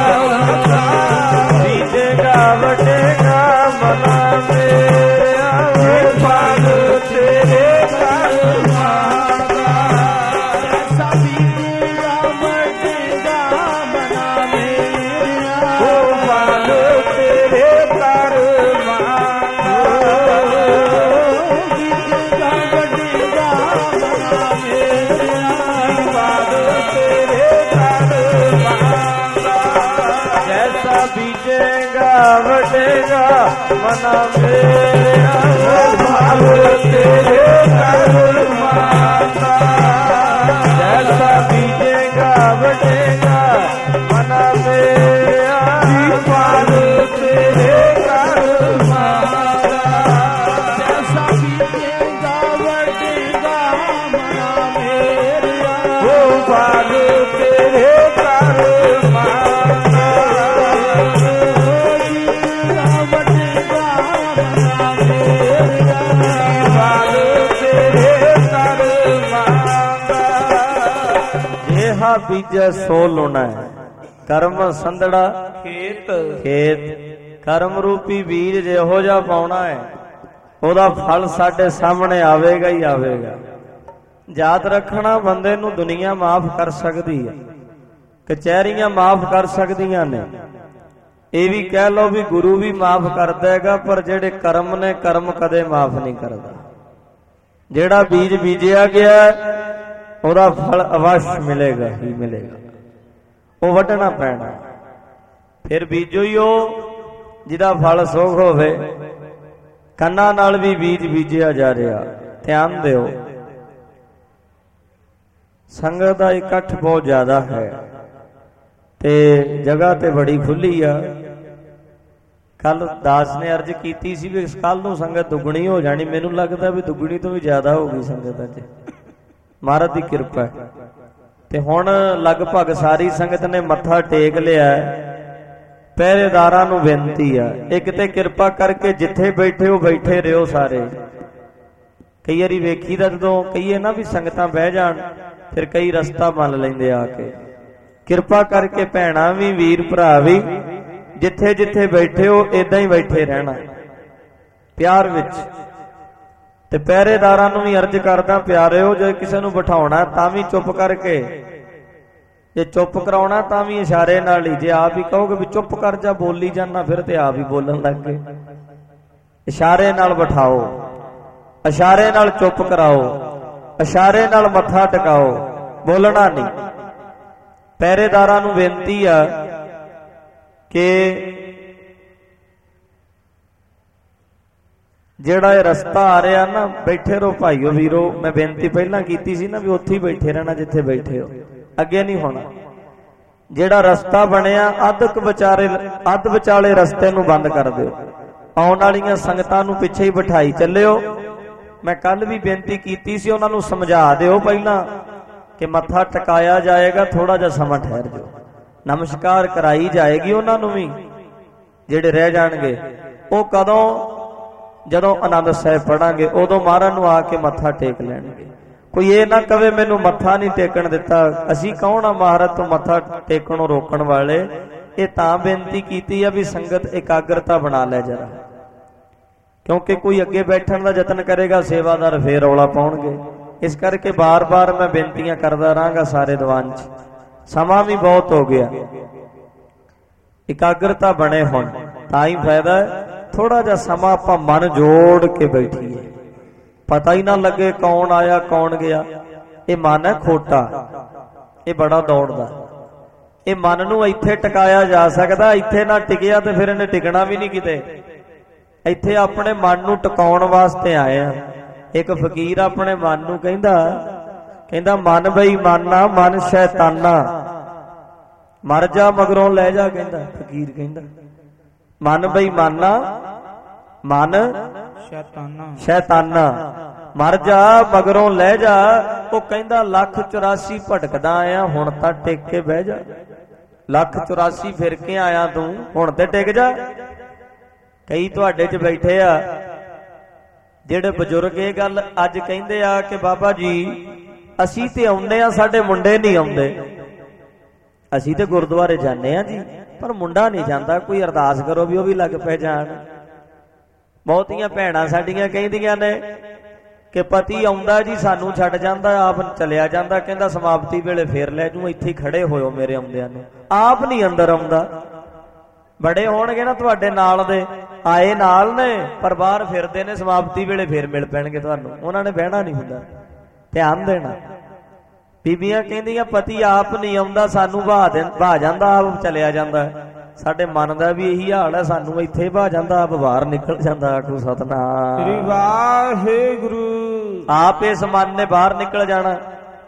बीजेगा बटेगा मना मेरा। फल तेरे करवाना, जैसा बीजेगा बटेगा मना मेरा। फल तेरे कर ਬੀਜੇਗਾ ਵਡੇਗਾ ਮਨਾ ਮੇਰਾ ਫਲ ਤੇਰੇ ਕਰਮਾਂ ਜੈਸਾ ਬੀਜੇਗਾ ਵਡੇਗਾ ਮਨਾ ਮੇਰਾ ਫਲ ਤੇਰੇ ਕਰਮਾਂ ਜੈਸਾ ਬੀਜੇਗਾ ਵਡੇਗਾ ਮਨਾ ਮੇਰਾ ਉਹ ਫਲ ਤੇਰੇ ਕਰਮਾਂ ਬੀਜੈ ਸੋ ਲਾਉਣਾ ਹੈ ਕਰਮ ਸੰਧੜਾ ਖੇਤ ਖੇਤ ਕਰਮ ਰੂਪੀ ਬੀਜ ਜਿਹੋ ਜਿਹਾ ਪਾਉਣਾ ਹੈ ਉਹਦਾ ਫਲ ਸਾਡੇ ਸਾਹਮਣੇ ਆਵੇਗਾ ਹੀ ਆਵੇਗਾ। ਯਾਦ ਰੱਖਣਾ ਬੰਦੇ ਨੂੰ ਦੁਨੀਆ ਮਾਫ ਕਰ ਸਕਦੀ ਹੈ, ਕਚਹਿਰੀਆਂ ਮਾਫ ਕਰ ਸਕਦੀਆਂ ਨੇ, ਇਹ ਵੀ ਕਹਿ ਲਓ ਵੀ ਗੁਰੂ ਵੀ ਮਾਫ ਕਰ ਦੇਗਾ, ਪਰ ਜਿਹੜੇ ਕਰਮ ਨੇ ਕਰਮ ਕਦੇ ਮਾਫ ਨਹੀਂ ਕਰਦਾ। ਜਿਹੜਾ ਬੀਜ ਬੀਜਿਆ ਗਿਆ ਉਹਦਾ ਫਲ ਅਵਸ਼ ਮਿਲੇਗਾ ਹੀ ਮਿਲੇਗਾ, ਉਹ ਵੱਢਣਾ ਪੈਣਾ। ਫਿਰ ਬੀਜੋ ਹੀ ਉਹ ਜਿਹਦਾ ਫਲ ਸੁਖ ਹੋਵੇ। ਕੰਨਾਂ ਨਾਲ ਵੀ ਬੀਜ ਬੀਜਿਆ ਜਾ ਰਿਹਾ, ਧਿਆਨ ਦਿਓ। ਸੰਗਤ ਦਾ ਇਕੱਠ ਬਹੁਤ ਜ਼ਿਆਦਾ ਹੈ ਤੇ ਜਗ੍ਹਾ ਤੇ ਬੜੀ ਖੁੱਲੀ ਆ। ਕੱਲ ਦਾਸ ਨੇ ਅਰਜ਼ ਕੀਤੀ ਸੀ ਵੀ ਕੱਲ ਨੂੰ ਸੰਗਤ ਦੁੱਗਣੀ ਹੋ ਜਾਣੀ, ਮੈਨੂੰ ਲੱਗਦਾ ਵੀ ਦੁੱਗਣੀ ਤੋਂ ਵੀ ਜ਼ਿਆਦਾ ਹੋ ਗਈ ਸੰਗਤ ਅੱਜ, ਮਹਾਰਾਜ ਦੀ ਕਿਰਪਾ। ਤੇ ਹੁਣ ਲਗਭਗ ਸਾਰੀ ਸੰਗਤ ਨੇ ਮੱਥਾ ਟੇਕ ਲਿਆ। ਪਹਿਰੇਦਾਰਾਂ ਨੂੰ ਬੇਨਤੀ ਆ, ਇੱਕ ਤੇ ਕਿਰਪਾ ਕਰਕੇ ਜਿੱਥੇ ਬੈਠੇ ਹੋ ਬੈਠੇ ਰਹੋ ਸਾਰੇ। ਕਈ ਵਾਰੀ ਵੇਖੀ ਦਾ ਜਦੋਂ ਕਹੀਏ ਨਾ ਵੀ ਸੰਗਤਾਂ ਬਹਿ ਜਾਣ, ਫਿਰ ਕਈ ਰਸਤਾ ਮੰਨ ਲੈਂਦੇ ਆ ਕੇ। ਕਿਰਪਾ ਕਰਕੇ ਭੈਣਾਂ ਵੀ ਵੀਰ ਭਰਾ ਵੀ ਜਿੱਥੇ ਜਿੱਥੇ ਬੈਠੇ ਹੋ ਏਦਾਂ ਹੀ ਬੈਠੇ ਰਹਿਣਾ ਪਿਆਰ ਵਿੱਚ। ਤੇ ਪਹਿਰੇਦਾਰਾਂ ਨੂੰ ਵੀ ਅਰਜ਼ ਕਰਦਾ ਪਿਆਰਿਓ, ਜੇ ਕਿਸੇ ਨੂੰ ਬਿਠਾਉਣਾ ਤਾਂ ਵੀ ਚੁੱਪ ਕਰਕੇ, ਜੇ ਚੁੱਪ ਕਰਾਉਣਾ ਤਾਂ ਵੀ ਇਸ਼ਾਰੇ ਨਾਲ ਹੀ। ਜੇ ਆਪ ਹੀ ਕਹੋਗੇ ਵੀ ਚੁੱਪ ਕਰ ਜਾ ਬੋਲੀ ਜਾਣਾ, ਫਿਰ ਤੇ ਆਪ ਹੀ ਬੋਲਣ ਲੱਗ ਗਏ। ਇਸ਼ਾਰੇ ਨਾਲ ਬਿਠਾਓ, ਇਸ਼ਾਰੇ ਨਾਲ ਚੁੱਪ ਕਰਾਓ, ਇਸ਼ਾਰੇ ਨਾਲ ਮੱਥਾ ਟਿਕਾਓ, ਬੋਲਣਾ ਨਹੀਂ। ਪਹਿਰੇਦਾਰਾਂ ਨੂੰ ਬੇਨਤੀ ਆ ਕਿ ਜਿਹੜਾ ਇਹ ਰਸਤਾ ਆ ਰਿਹਾ ਨਾ, ਬੈਠੇ ਰਹੋ ਭਾਈਓ ਵੀਰੋ। ਮੈਂ ਬੇਨਤੀ ਪਹਿਲਾਂ ਕੀਤੀ ਸੀ ਨਾ ਵੀ ਉੱਥੇ ਹੀ ਬੈਠੇ ਰਹਿਣਾ ਜਿੱਥੇ ਬੈਠੇ ਹੋ, ਅੱਗੇ ਨਹੀਂ ਹੋਣਾ। ਜਿਹੜਾ ਰਸਤਾ ਬਣਿਆ ਅੱਧ ਵਿਚਾਰੇ ਅੱਧ ਵਿਚਾਲੇ ਰਸਤੇ ਨੂੰ ਬੰਦ ਕਰ ਦਿਓ। ਆਉਣ ਵਾਲੀਆਂ ਸੰਗਤਾਂ ਨੂੰ ਪਿੱਛੇ ਹੀ ਬਿਠਾਈ ਚੱਲਿਓ। ਮੈਂ ਕੱਲ ਵੀ ਬੇਨਤੀ ਕੀਤੀ ਸੀ, ਉਹਨਾਂ ਨੂੰ ਸਮਝਾ ਦਿਓ ਪਹਿਲਾਂ ਕਿ ਮੱਥਾ ਟਿਕਾਇਆ ਜਾਏਗਾ, ਥੋੜਾ ਜਿਹਾ ਸਮਾਂ ਠਹਿਰ ਜਾਓ। ਨਮਸਕਾਰ ਕਰਾਈ ਜਾਏਗੀ ਉਹਨਾਂ ਨੂੰ ਵੀ, ਜਿਹੜੇ ਰਹਿ ਜਾਣਗੇ ਉਹ ਕਦੋਂ, ਜਦੋਂ ਆਨੰਦ ਸਾਹਿਬ ਪੜਾਂਗੇ ਉਦੋਂ ਮਹਾਰਾਜ ਨੂੰ ਆ ਕੇ ਮੱਥਾ ਟੇਕ ਲੈਣਗੇ। ਕੋਈ ਇਹ ਨਾ ਕਵੇ ਮੈਨੂੰ ਮੱਥਾ ਨਹੀਂ ਟੇਕਣ ਦਿੱਤਾ। ਅਸੀਂ ਕੌਣ ਆ ਮਹਾਰਾਜ ਤੋਂ ਮੱਥਾ ਟੇਕਣੋਂ ਰੋਕਣ ਵਾਲੇ? ਇਹ ਤਾਂ ਬੇਨਤੀ ਕੀਤੀ ਆ ਵੀ ਸੰਗਤ ਇਕਾਗਰਤਾ ਬਣਾ ਲੈ ਜਰਾ, ਕਿਉਂਕਿ ਕੋਈ ਅੱਗੇ ਬੈਠਣ ਦਾ ਯਤਨ ਕਰੇਗਾ ਸੇਵਾਦਾਰ ਫੇਰ ਰੌਲਾ ਪਾਉਣਗੇ। ਇਸ ਕਰਕੇ ਬਾਰ-ਬਾਰ ਮੈਂ ਬੇਨਤੀਆਂ ਕਰਦਾ ਰਹਾਂਗਾ ਸਾਰੇ ਦੀਵਾਨ 'ਚ। ਸਮਾਂ ਵੀ ਬਹੁਤ ਹੋ ਗਿਆ, ਇਕਾਗਰਤਾ ਬਣੇ ਹੁਣ ਤਾਂ ਹੀ ਫਾਇਦਾ ਹੈ। ਥੋੜਾ ਜਿਹਾ ਸਮਾਂ ਆਪਾਂ ਮਨ ਜੋੜ ਕੇ ਬੈਠੀਏ, ਪਤਾ ਹੀ ਨਾ ਲੱਗੇ ਕੌਣ ਆਇਆ ਕੌਣ ਗਿਆ। ਇਹ ਮਨ ਹੈ ਖੋਟਾ, ਇਹ ਬੜਾ ਦੌੜਦਾ। ਇਹ ਮਨ ਨੂੰ ਇੱਥੇ ਟਿਕਾਇਆ ਜਾ ਸਕਦਾ, ਇੱਥੇ ਨਾ ਟਿਕਿਆ ਤੇ ਫਿਰ ਇਹਨੇ ਟਿਕਣਾ ਵੀ ਨਹੀਂ ਕਿਤੇ। ਇੱਥੇ ਆਪਣੇ ਮਨ ਨੂੰ ਟਿਕਾਉਣ ਵਾਸਤੇ ਆਏ ਆ। ਇੱਕ ਫਕੀਰ ਆਪਣੇ ਮਨ ਨੂੰ ਕਹਿੰਦਾ ਕਹਿੰਦਾ ਮਨ ਬੇਈਮਾਨਾ ਮਨ ਸ਼ੈਤਾਨਾ, ਮਰ ਜਾ ਮਗਰੋਂ ਲੈ ਜਾ। ਕਹਿੰਦਾ ਫਕੀਰ ਕਹਿੰਦਾ ਮਨ ਬੇਈਮਾਨਾ ਮਨ ਸ਼ੈਤਾਨਾ ਸ਼ੈਤਾਨਾ, ਮਰ ਜਾ ਮਗਰੋਂ ਲੈ ਜਾ। ਉਹ ਕਹਿੰਦਾ ਲੱਖ ਚੁਰਾਸੀ ਭਟਕਦਾ ਆਇਆ, ਹੁਣ ਤਾਂ ਟਿਕ ਕੇ ਬਹਿ ਜਾ। ਲੱਖ ਚੁਰਾਸੀ ਫਿਰ ਕੇ ਆਇਆ ਤੂੰ, ਹੁਣ ਤੇ ਟਿਕ ਜਾ। ਕਈ ਤੁਹਾਡੇ 'ਚ ਬੈਠੇ ਆ ਜਿਹੜੇ ਬਜ਼ੁਰਗ ਇਹ ਗੱਲ ਅੱਜ ਕਹਿੰਦੇ ਆ ਕਿ ਬਾਬਾ ਜੀ ਅਸੀਂ ਤੇ ਆਉਂਦੇ ਆ, ਸਾਡੇ ਮੁੰਡੇ ਨਹੀਂ ਆਉਂਦੇ। ਅਸੀਂ ਤੇ ਗੁਰਦੁਆਰੇ ਜਾਂਦੇ ਆ ਜੀ, ਪਰ ਮੁੰਡਾ ਨਹੀਂ ਜਾਂਦਾ। ਕੋਈ ਅਰਦਾਸ ਕਰੋ ਵੀ ਉਹ ਵੀ ਲੱਗ ਪੈ ਜਾਣ। ਬਹੁਤੀਆਂ ਭੈਣਾਂ ਸਾਡੀਆਂ ਕਹਿੰਦੀਆਂ ਨੇ ਕਿ ਪਤੀ ਆਉਂਦਾ ਜੀ ਸਾਨੂੰ ਛੱਡ ਜਾਂਦਾ, ਆਪ ਚਲਿਆ ਜਾਂਦਾ। ਕਹਿੰਦਾ ਸਮਾਪਤੀ ਵੇਲੇ ਫੇਰ ਲੈ ਜੂ, ਇੱਥੇ ਖੜੇ ਹੋਇਓ ਮੇਰੇ ਆਉਂਦਿਆਂ ਨੂੰ। ਆਪ ਨਹੀਂ ਅੰਦਰ ਆਉਂਦਾ। ਬੜੇ ਹੋਣਗੇ ਨਾ ਤੁਹਾਡੇ ਨਾਲ ਦੇ, ਆਏ ਨਾਲ ਨੇ ਪਰ ਬਾਹਰ ਫਿਰਦੇ ਨੇ, ਸਮਾਪਤੀ ਵੇਲੇ ਫੇਰ ਮਿਲ ਪੈਣਗੇ ਤੁਹਾਨੂੰ। ਉਹਨਾਂ ਨੇ ਬਹਿਣਾ ਨਹੀਂ ਹੁੰਦਾ, ਧਿਆਨ ਦੇਣਾ। ਬੀਬੀਆਂ ਕਹਿੰਦੀਆਂ ਪਤੀ ਆਪ ਨਹੀਂ ਆਉਂਦਾ, ਸਾਨੂੰ ਬਾਹ ਦੇ ਬਾਹ ਜਾਂਦਾ, ਆਪ ਚਲਿਆ ਜਾਂਦਾ। ਸਾਡੇ ਮਨ ਦਾ ਵੀ ਇਹੀ ਹਾਲ ਹੈ, ਸਾਨੂੰ ਇੱਥੇ ਭਾ ਜਾਂਦਾ ਆਪ ਬਾਹਰ ਨਿਕਲ ਜਾਂਦਾ। ਆਖੋ ਸਤਨਾਮ ਸ੍ਰੀ ਵਾਹਿਗੁਰੂ। ਆਪ ਇਸ ਮਨ ਨੇ ਬਾਹਰ ਨਿਕਲ ਜਾਣਾ।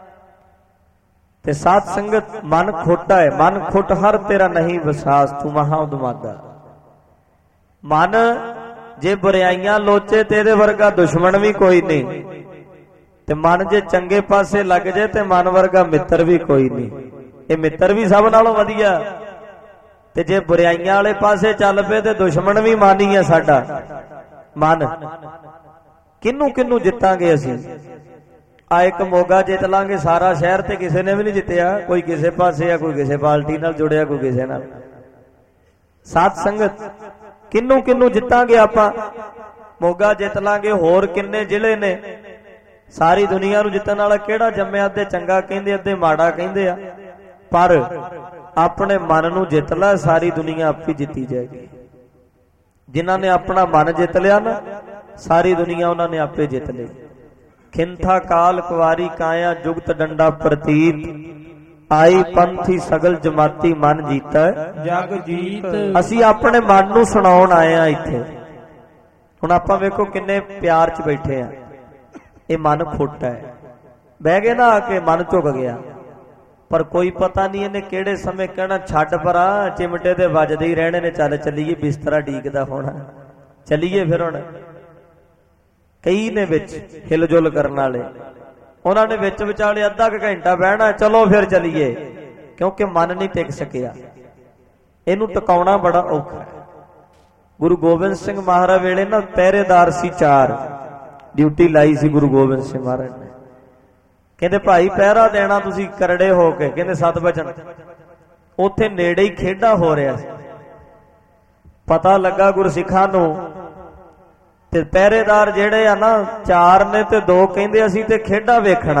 ਤੇ ਸਾਧ ਸੰਗਤ ਮਨ ਖੋਟਾ ਹੈ, ਮਨ ਖੁੱਟ ਹਰ ਤੇਰਾ ਨਹੀਂ ਵਿਸਾਸ, ਤੂੰ ਮਹਾ ਉਦਮਾਦਾ। ਮਨ ਜੇ ਬੁਰਾਈਆਂ ਲੋਚੇ ਤੇ ਇਹਦੇ ਵਰਗਾ ਦੁਸ਼ਮਣ ਵੀ ਕੋਈ ਨਹੀਂ, ਤੇ ਮਨ ਜੇ ਚੰਗੇ ਪਾਸੇ ਲੱਗ ਜੇ ਤੇ ਮਨ ਵਰਗਾ ਮਿੱਤਰ ਵੀ ਕੋਈ ਨਹੀਂ। ਇਹ ਮਿੱਤਰ ਵੀ ਸਭ ਨਾਲੋਂ ਵਧੀਆ, ਤੇ ਜੇ ਬੁਰਾਈਆਂ ਵਾਲੇ ਪਾਸੇ ਚੱਲ ਪਏ ਤੇ ਦੁਸ਼ਮਣ ਵੀ ਮਨ ਹੀ ਹੈ ਸਾਡਾ। ਮਨ ਕਿਹਨੂੰ ਕਿਹਨੂੰ ਜਿੱਤਾਂਗੇ ਅਸੀਂ? ਆ ਇੱਕ ਮੋਗਾ ਜਿੱਤ ਲਾਂਗੇ ਸਾਰਾ ਸ਼ਹਿਰ, ਤੇ ਕਿਸੇ ਨੇ ਵੀ ਨਹੀਂ ਜਿੱਤਿਆ। ਕੋਈ ਕਿਸੇ ਪਾਸੇ ਆ, ਕੋਈ ਕਿਸੇ ਪਾਰਟੀ ਨਾਲ ਜੁੜਿਆ, ਕੋਈ ਕਿਸੇ ਨਾਲ। ਸਾਧ ਸੰਗਤ ਕਿਹਨੂੰ ਕਿਹਨੂੰ ਜਿੱਤਾਂਗੇ ਆਪਾਂ? ਮੋਗਾ ਜਿੱਤ ਲਾਂਗੇ, ਹੋਰ ਕਿੰਨੇ ਜ਼ਿਲ੍ਹੇ ਨੇ? ਸਾਰੀ ਦੁਨੀਆ ਨੂੰ ਜਿੱਤਣ ਵਾਲਾ ਕਿਹੜਾ ਜੰਮਿਆ? ਅੱਧੇ ਚੰਗਾ ਕਹਿੰਦੇ, ਅੱਧੇ ਮਾੜਾ ਕਹਿੰਦੇ ਆ, ਪਰ ਆਪਣੇ ਮਨ ਨੂੰ ਜਿੱਤ ਲੈ, ਸਾਰੀ ਦੁਨੀਆ ਆਪੇ ਜਿੱਤੀ ਜਾਏਗੀ। ਜਿਨ੍ਹਾਂ ਨੇ ਆਪਣਾ ਮਨ ਜਿੱਤ ਲਿਆ ਨਾ, ਸਾਰੀ ਦੁਨੀਆ ਉਹਨਾਂ ਨੇ ਆਪੇ ਜਿੱਤ ਲਈ। ਖਿੰਥਾ ਕਾਲ ਕੁਵਾਰੀ ਕਾਇਆ ਜੁਗਤ ਡੰਡਾ ਪ੍ਰਤੀਤ, ਆਈ ਪੰਥੀ ਸਗਲ ਜਮਾਤੀ ਮਨ ਜੀਤਾ ਜਗ ਜੀਤ। ਅਸੀਂ ਆਪਣੇ ਮਨ ਨੂੰ ਸੁਣਾਉਣ ਆਏ ਆ ਇੱਥੇ। ਹੁਣ ਆਪਾਂ ਵੇਖੋ ਕਿੰਨੇ ਪਿਆਰ ਚ ਬੈਠੇ ਆ, ਇਹ ਮਨ ਖੋਟਾ ਹੈ। ਬਹਿ ਗਏ ਨਾ ਆ ਕੇ, ਮਨ ਝੁਕ ਗਿਆ, ਪਰ ਕੋਈ ਪਤਾ ਨਹੀਂ ਇਹਨੇ ਕਿਹੜੇ ਸਮੇਂ ਕਹਿਣਾ ਛੱਡ ਪਰਾਂ, ਚਿਮਟੇ ਤੇ ਵੱਜਦੇ ਹੀ ਰਹਿਣੇ ਨੇ, ਚੱਲ ਚੱਲੀਏ, ਬਿਸਤਰਾ ਢੀਕਦਾ ਹੋਣਾ, ਚੱਲੀਏ ਫਿਰ। ਹੁਣ ਕਈ ਨੇ ਵਿੱਚ ਹਿਲਜੁਲ ਕਰਨ ਵਾਲੇ, ਉਹਨਾਂ ਨੇ ਵਿੱਚ ਵਿਚਾਲੇ ਅੱਧਾ ਕੁ ਘੰਟਾ ਬਹਿਣਾ, ਚਲੋ ਫਿਰ ਚੱਲੀਏ, ਕਿਉਂਕਿ ਮਨ ਨਹੀਂ ਟਿਕ ਸਕਿਆ। ਇਹਨੂੰ ਟਿਕਾਉਣਾ ਬੜਾ ਔਖਾ ਹੈ। ਗੁਰੂ ਗੋਬਿੰਦ ਸਿੰਘ ਮਹਾਰਾਜ ਵੇਲੇ ਨਾ ਪਹਿਰੇਦਾਰ ਸੀ, ਚਾਰ ਡਿਊਟੀ ਲਾਈ ਸੀ ਗੁਰੂ ਗੋਬਿੰਦ ਸਿੰਘ ਮਹਾਰਾਜ ਨੇ। ਕਹਿੰਦੇ ਭਾਈ ਪਹਿਰਾ ਦੇਣਾ ਤੁਸੀਂ ਕਰੜੇ ਹੋ ਕੇ, ਕਹਿੰਦੇ ਸਤ ਬਚਨ। ਉੱਥੇ ਨੇੜੇ ਹੀ ਖੇਡਾ ਹੋ ਰਿਹਾ ਸੀ, ਪਤਾ ਲੱਗਾ ਗੁਰਸਿੱਖਾਂ ਨੂੰ, ਤੇ ਪਹਿਰੇਦਾਰ ਜਿਹੜੇ ਆ ਨਾ ਚਾਰ ਨੇ, ਤੇ ਦੋ ਕਹਿੰਦੇ ਅਸੀਂ ਤੇ ਖੇਡਾ ਵੇਖਣਾ,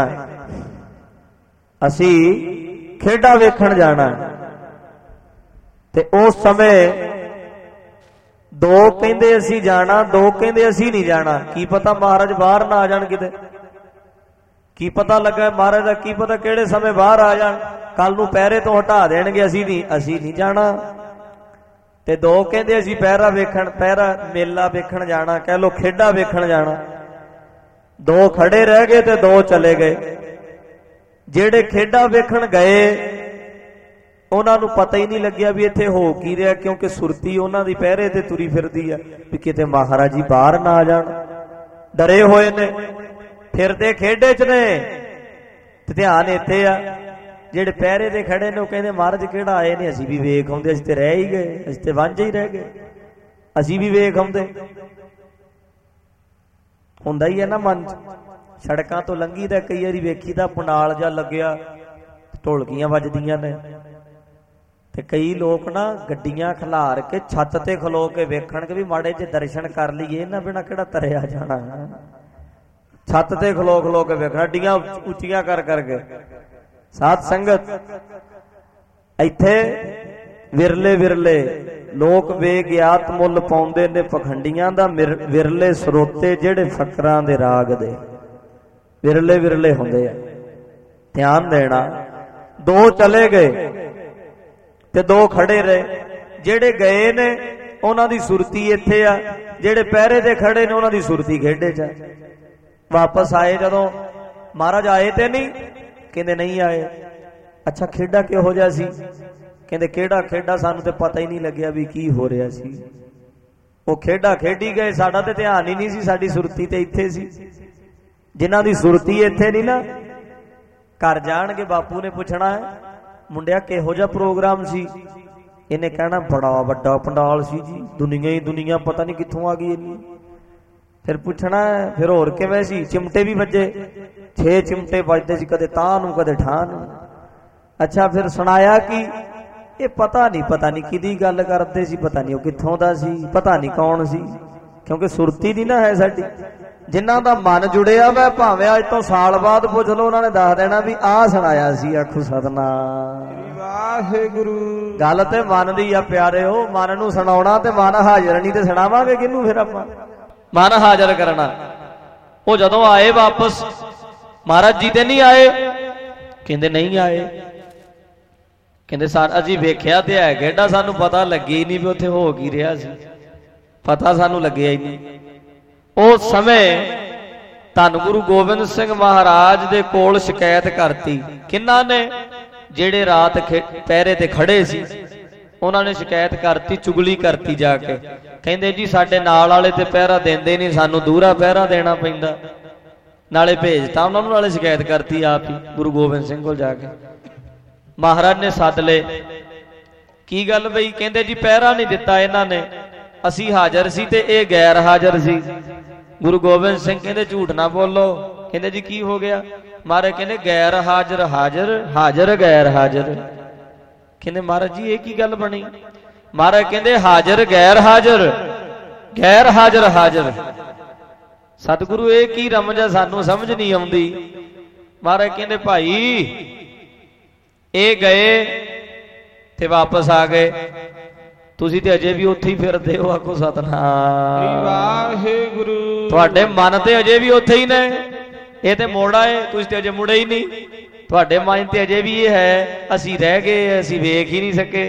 ਅਸੀਂ ਖੇਡਾ ਵੇਖਣ ਜਾਣਾ। ਤੇ ਉਸ ਸਮੇਂ ਦੋ ਕਹਿੰਦੇ ਅਸੀਂ ਜਾਣਾ, ਦੋ ਕਹਿੰਦੇ ਅਸੀਂ ਨਹੀਂ ਜਾਣਾ। ਕੀ ਪਤਾ ਮਹਾਰਾਜ ਬਾਹਰ ਨਾ ਆ ਜਾਣ ਕਿਤੇ, ਕੀ ਪਤਾ ਲੱਗਾ ਮਹਾਰਾਜ ਦਾ, ਕੀ ਪਤਾ ਕਿਹੜੇ ਸਮੇਂ ਬਾਹਰ ਆ ਜਾਣ, ਕੱਲ ਨੂੰ ਪਹਿਰੇ ਤੋਂ ਹਟਾ ਦੇਣਗੇ, ਅਸੀਂ ਨਹੀਂ ਅਸੀਂ ਨਹੀਂ ਜਾਣਾ। ਤੇ ਦੋ ਕਹਿੰਦੇ ਅਸੀਂ ਪਹਿਰਾ ਵੇਖਣ, ਪਹਿਰਾ ਮੇਲਾ ਵੇਖਣ ਜਾਣਾ, ਕਹਿ ਲੋ ਖੇਡਾ ਵੇਖਣ ਜਾਣਾ। ਦੋ ਖੜੇ ਰਹਿ ਗਏ ਤੇ ਦੋ ਚਲੇ ਗਏ। ਜਿਹੜੇ ਖੇਡਾ ਵੇਖਣ ਗਏ ਉਹਨਾਂ ਨੂੰ ਪਤਾ ਹੀ ਨਹੀਂ ਲੱਗਿਆ ਵੀ ਇੱਥੇ ਹੋ ਕੀ ਰਿਹਾ, ਕਿਉਂਕਿ ਸੁਰਤੀ ਉਹਨਾਂ ਦੀ ਪਹਿਰੇ ਤੇ ਤੁਰੀ ਫਿਰਦੀ ਆ ਵੀ ਕਿਤੇ ਮਹਾਰਾਜ ਜੀ ਬਾਹਰ ਨਾ ਆ ਜਾਣ। ਡਰੇ ਹੋਏ ਨੇ, ਫਿਰਦੇ ਖੇਡੇ ਚ ਨੇ, ਤੇ ਧਿਆਨ ਇੱਥੇ ਆ। ਜਿਹੜੇ ਪਹਿਰੇ ਦੇ ਖੜੇ ਨੇ ਉਹ ਕਹਿੰਦੇ ਮਹਾਰਾਜ ਕਿਹੜਾ ਆਏ ਨੇ, ਅਸੀਂ ਵੀ ਵੇਖ ਆਉਂਦੇ, ਅਸੀਂ ਤੇ ਰਹਿ ਹੀ ਗਏ, ਅਸੀਂ ਤੇ ਵਾਂਝੇ ਹੀ ਰਹਿ ਗਏ, ਅਸੀਂ ਵੀ ਵੇਖ ਆਉਂਦੇ। ਹੁੰਦਾ ਹੀ ਹੈ ਨਾ ਮਨ ਚ। ਸੜਕਾਂ ਤੋਂ ਲੰਘੀ ਦਾ ਕਈ ਵਾਰੀ ਵੇਖੀ ਦਾ ਪੰਡਾਲ ਜਾਂ ਲੱਗਿਆ, ਢੋਲਕੀਆਂ ਵੱਜਦੀਆਂ ਨੇ, ਤੇ ਕਈ ਲੋਕ ਨਾ ਗੱਡੀਆਂ ਖਿਲਾਰ ਕੇ ਛੱਤ ਤੇ ਖਲੋ ਕੇ ਵੇਖਣਗੇ ਵੀ ਮਾੜੇ ਜੇ ਦਰਸ਼ਨ ਕਰ ਲਈਏ, ਇਹਨਾਂ ਬਿਨਾਂ ਕਿਹੜਾ ਤਰਿਆ ਜਾਣਾ। ਛੱਤ ਤੇ ਖਲੋ ਖਲੋ ਕੇ ਵੇਖਣਾ, ਅੱਡੀਆਂ ਉੱਚੀਆਂ ਕਰ ਕਰਕੇ। ਸਾਧ ਸੰਗਤ ਇੱਥੇ ਵਿਰਲੇ ਵਿਰਲੇ ਲੋਕ ਬੇਗਿਆਤ ਮੁੱਲ ਪਾਉਂਦੇ ਨੇ ਪਖੰਡੀਆਂ ਦਾ। ਵਿਰਲੇ ਸਰੋਤੇ ਜਿਹੜੇ ਫਕਰਾਂ ਦੇ ਰਾਗ ਦੇ ਵਿਰਲੇ ਵਿਰਲੇ ਹੁੰਦੇ ਆ। ਧਿਆਨ ਦੇਣਾ। ਦੋ ਚਲੇ ਗਏ ਤੇ ਦੋ ਖੜੇ ਰਹੇ। ਜਿਹੜੇ ਗਏ ਨੇ ਉਹਨਾਂ ਦੀ ਸੁਰਤੀ ਇੱਥੇ ਆ, ਜਿਹੜੇ ਪਹਿਰੇ ਤੇ ਖੜੇ ਨੇ ਉਹਨਾਂ ਦੀ ਸੁਰਤੀ ਖੇਡੇ ਚ। ਵਾਪਸ ਆਏ ਜਦੋਂ, ਮਹਾਰਾਜ ਆਏ ਤੇ ਨਹੀਂ? ਕਹਿੰਦੇ ਨਹੀਂ ਆਏ। ਅੱਛਾ ਖੇਡਾ ਕਿਹੋ ਜਿਹਾ ਸੀ? ਕਹਿੰਦੇ ਕਿਹੜਾ ਖੇਡਾ, ਸਾਨੂੰ ਤੇ ਪਤਾ ਹੀ ਨਹੀਂ ਲੱਗਿਆ ਵੀ ਕੀ ਹੋ ਰਿਹਾ ਸੀ। ਉਹ ਖੇਡਾ ਖੇਡੀ ਗਏ, ਸਾਡਾ ਤੇ ਧਿਆਨ ਹੀ ਨਹੀਂ ਸੀ, ਸਾਡੀ ਸੁਰਤੀ ਤੇ ਇੱਥੇ ਸੀ। ਜਿਨ੍ਹਾਂ ਦੀ ਸੁਰਤੀ ਇੱਥੇ ਨਹੀਂ ਨਾ, ਘਰ ਜਾਣਗੇ ਬਾਪੂ ਨੇ ਪੁੱਛਣਾ ਹੈ ਮੁੰਡਿਆ ਕਿਹੋ ਜਿਹਾ ਪ੍ਰੋਗਰਾਮ ਸੀ? ਇਹਨੇ ਕਹਿਣਾ ਬੜਾ ਵੱਡਾ ਪੰਡਾਲ ਸੀ ਜੀ, ਦੁਨੀਆ ਹੀ ਦੁਨੀਆ, ਪਤਾ ਨਹੀਂ ਕਿੱਥੋਂ ਆ ਗਈ ਇੰਨੀ। ਫਿਰ ਪੁੱਛਣਾ ਫਿਰ ਹੋਰ ਕਿਵੇਂ ਸੀ? ਚਿਮਟੇ ਵੀ ਵੱਜੇ, ਛੇ ਚਿਮਟੇ ਵੱਜਦੇ ਸੀ, ਕਦੇ ਤਾਂ ਨੂੰ ਕਦੇ ਠਾਂ ਨੂੰ। ਅੱਛਾ ਫਿਰ ਸੁਣਾਇਆ ਕਿ ਇਹ ਪਤਾ ਨਹੀਂ ਪਤਾ ਨਹੀਂ ਕਿਹਦੀ ਗੱਲ ਕਰਦੇ ਸੀ, ਪਤਾ ਨਹੀਂ ਉਹ ਕਿੱਥੋਂ ਦਾ ਸੀ, ਪਤਾ ਨਹੀਂ ਕੌਣ ਸੀ, ਕਿਉਂਕਿ ਸੁਰਤੀ ਨਹੀਂ ਨਾ ਹੈ ਸਾਡੀ। ਜਿਨ੍ਹਾਂ ਦਾ ਮਨ ਜੁੜਿਆ ਵਾ, ਭਾਵੇਂ ਅੱਜ ਤੋਂ ਸਾਲ ਬਾਅਦ ਪੁੱਛ ਲਓ, ਉਹਨਾਂ ਨੇ ਦੱਸ ਦੇਣਾ ਵੀ ਆਹ ਸੁਣਾਇਆ ਸੀ। ਆਖੋ ਸਤਨਾਮ ਵਾਹਿਗੁਰੂ। ਗੱਲ ਤੇ ਮਨ ਦੀ ਆ ਪਿਆਰਿਓ, ਮਨ ਨੂੰ ਸੁਣਾਉਣਾ ਤੇ ਮਨ ਹਾਜ਼ਰ ਨਹੀਂ, ਤੇ ਸੁਣਾਵਾਂਗੇ ਕਿਹਨੂੰ? ਫਿਰ ਆਪਾਂ ਮਨ ਹਾਜ਼ਰ ਕਰਨਾ। ਉਹ ਜਦੋਂ ਆਏ ਵਾਪਸ, ਮਹਾਰਾਜ ਜੀ ਤੇ ਨਹੀਂ ਆਏ? ਕਹਿੰਦੇ ਨਹੀਂ ਆਏ। ਕਹਿੰਦੇ ਸਾ ਅਸੀਂ ਵੇਖਿਆ ਤੇ ਹੈ ਗੇਡਾ, ਸਾਨੂੰ ਪਤਾ ਲੱਗੇ ਹੀ ਨਹੀਂ ਵੀ ਉੱਥੇ ਹੋ ਕੀ ਰਿਹਾ ਸੀ, ਪਤਾ ਸਾਨੂੰ ਲੱਗਿਆ ਹੀ ਨਹੀਂ। ਉਸ ਸਮੇਂ ਧੰਨ ਗੁਰੂ ਗੋਬਿੰਦ ਸਿੰਘ ਮਹਾਰਾਜ ਦੇ ਕੋਲ ਸ਼ਿਕਾਇਤ ਕਰਤੀ। ਕਿਹਨਾਂ ਨੇ? ਜਿਹੜੇ ਰਾਤ ਪਹਿਰੇ ਤੇ ਖੜੇ ਸੀ ਉਹਨਾਂ ਨੇ ਸ਼ਿਕਾਇਤ ਕਰਤੀ, ਚੁਗਲੀ ਕਰਤੀ ਜਾ ਕੇ। ਕਹਿੰਦੇ ਜੀ ਸਾਡੇ ਨਾਲ ਵਾਲੇ ਤੇ ਪਹਿਰਾ ਦਿੰਦੇ ਨਹੀਂ, ਸਾਨੂੰ ਦੂਰਾ ਪਹਿਰਾ ਦੇਣਾ ਪੈਂਦਾ। ਨਾਲੇ ਭੇਜਤਾ ਉਹਨਾਂ ਨੂੰ, ਨਾਲੇ ਸ਼ਿਕਾਇਤ ਕਰਤੀ ਆਪ ਹੀ ਗੁਰੂ ਗੋਬਿੰਦ ਸਿੰਘ ਕੋਲ ਜਾ ਕੇ। ਮਹਾਰਾਜ ਨੇ ਸੱਦ ਲਏ, ਕੀ ਗੱਲ ਬਈ? ਕਹਿੰਦੇ ਜੀ ਪਹਿਰਾ ਨਹੀਂ ਦਿੱਤਾ ਇਹਨਾਂ ਨੇ, ਅਸੀਂ ਹਾਜ਼ਰ ਸੀ ਤੇ ਇਹ ਗੈਰ ਹਾਜ਼ਰ ਸੀ। ਗੁਰੂ ਗੋਬਿੰਦ ਸਿੰਘ ਕਹਿੰਦੇ ਝੂਠ ਨਾ ਬੋਲੋ। ਕਹਿੰਦੇ ਜੀ ਕੀ ਹੋ ਗਿਆ? ਮਹਾਰਾਜ ਕਹਿੰਦੇ ਗੈਰ ਹਾਜ਼ਰ ਹਾਜ਼ਰ, ਹਾਜ਼ਰ ਗੈਰ ਹਾਜ਼ਰ। ਕਹਿੰਦੇ ਮਹਾਰਾਜ ਜੀ ਇਹ ਕੀ ਗੱਲ ਬਣੀ? ਮਹਾਰਾਜ ਕਹਿੰਦੇ ਹਾਜ਼ਰ ਗੈਰ ਹਾਜ਼ਰ, ਗੈਰ ਹਾਜ਼ਰ ਹਾਜ਼ਰ। ਸਤਿਗੁਰੂ ਇਹ ਕੀ ਰਮਜ ਆ, ਸਾਨੂੰ ਸਮਝ ਨਹੀਂ ਆਉਂਦੀ। ਮਹਾਰਾਜ ਕਹਿੰਦੇ ਭਾਈ ਇਹ ਗਏ ਤੇ ਵਾਪਸ ਆ ਗਏ, ਤੁਸੀਂ ਤੇ ਅਜੇ ਵੀ ਉੱਥੇ ਹੀ ਫਿਰਦੇ ਹੋ। ਆਖੋ ਸਤਿਨਾਮ ਵਾਹਿਗੁਰੂ। ਤੁਹਾਡੇ ਮਨ ਤੇ ਅਜੇ ਵੀ ਉੱਥੇ ਹੀ ਨੇ, ਇਹ ਤੇ ਮੋੜ ਆਏ, ਤੁਸੀਂ ਤੇ ਅਜੇ ਮੁੜੇ ਹੀ ਨਹੀਂ। ਤੁਹਾਡੇ ਮਨ ਤੇ ਅਜੇ ਵੀ ਇਹ ਹੈ ਅਸੀਂ ਰਹਿ ਗਏ, ਅਸੀਂ ਵੇਖ ਹੀ ਨਹੀਂ ਸਕੇ।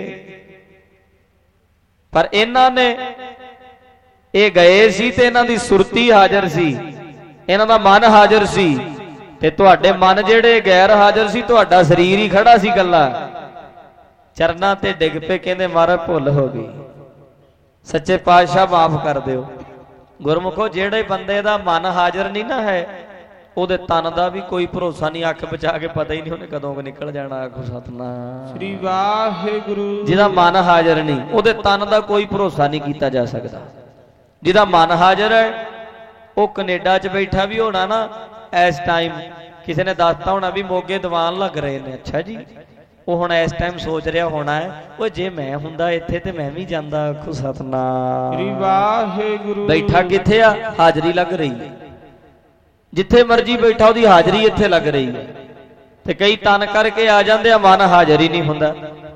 ਪਰ ਇਹਨਾਂ ਨੇ, ਇਹ ਗਏ ਸੀ ਤੇ ਇਹਨਾਂ ਦੀ ਸੁਰਤੀ ਹਾਜ਼ਰ ਸੀ, ਇਹਨਾਂ ਦਾ ਮਨ ਹਾਜ਼ਰ ਸੀ। ਤੇ ਤੁਹਾਡੇ ਮਨ ਜਿਹੜੇ ਗੈਰ ਹਾਜ਼ਰ ਸੀ, ਤੁਹਾਡਾ ਸਰੀਰ ਹੀ ਖੜਾ ਸੀ ਗੱਲਾਂ। ਚਰਨਾਂ ਤੇ ਡਿੱਗ ਪਏ, ਕਹਿੰਦੇ ਮਹਾਰਾਜ ਭੁੱਲ ਹੋ ਗਈ, ਸੱਚੇ ਪਾਤਸ਼ਾਹ ਮਾਫ ਕਰ ਦਿਓ। ਗੁਰਮੁਖੋ ਜਿਹੜੇ ਬੰਦੇ ਦਾ ਮਨ ਹਾਜ਼ਰ ਨਹੀਂ ਨਾ ਹੈ, ਉਹਦੇ ਤਨ ਦਾ ਵੀ ਕੋਈ ਭਰੋਸਾ ਨਹੀਂ। ਅੱਖ ਬਚਾ ਕੇ ਪਤਾ ਹੀ ਨਹੀਂ ਉਹਨੇ ਕਦੋਂ ਕੁ ਨਿਕਲ ਜਾਣਾ। ਆਖੋ ਸਤਿਨਾਮ ਸ੍ਰੀ ਵਾਹਿਗੁਰੂ। ਜਿਹਦਾ ਮਨ ਹਾਜ਼ਰ ਨਹੀਂ, ਉਹਦੇ ਤਨ ਦਾ ਕੋਈ ਭਰੋਸਾ ਨਹੀਂ ਕੀਤਾ ਜਾ ਸਕਦਾ। ਜਿਹਦਾ ਮਨ ਹਾਜ਼ਰ ਹੈ, ਉਹ ਕੈਨੇਡਾ 'ਚ ਬੈਠਾ ਵੀ ਹੋਣਾ ਨਾ ਇਸ ਟਾਈਮ, ਕਿਸੇ ਨੇ ਦੱਸਤਾ ਹੋਣਾ ਵੀ ਮੋਗੇ ਦੀਵਾਨ ਲੱਗ ਰਹੇ ਨੇ। ਅੱਛਾ ਜੀ, ਉਹ ਹੁਣ ਇਸ ਟਾਈਮ ਸੋਚ ਰਿਹਾ ਹੋਣਾ ਹੈ, ਉਹ ਜੇ ਮੈਂ ਹੁੰਦਾ ਇੱਥੇ ਤੇ ਮੈਂ ਵੀ ਜਾਂਦਾ। ਆਖੋ ਸਤਿਨਾਮ ਸ੍ਰੀ ਵਾਹਿਗੁਰੂ। ਬੈਠਾ ਕਿੱਥੇ ਆ? ਹਾਜ਼ਰੀ ਲੱਗ ਰਹੀ ਹੈ। ਜਿੱਥੇ ਮਰਜੀ ਬੈਠਾ ਉਹਦੀ ਹਾਜ਼ਰੀ ਇੱਥੇ ਲੱਗ ਰਹੀ ਹੈ। ਤੇ ਕਈ ਤਨ ਕਰਕੇ ਆ ਜਾਂਦੇ ਆ, ਮਨ ਹਾਜ਼ਰ ਹੀ ਨਹੀਂ ਹੁੰਦਾ।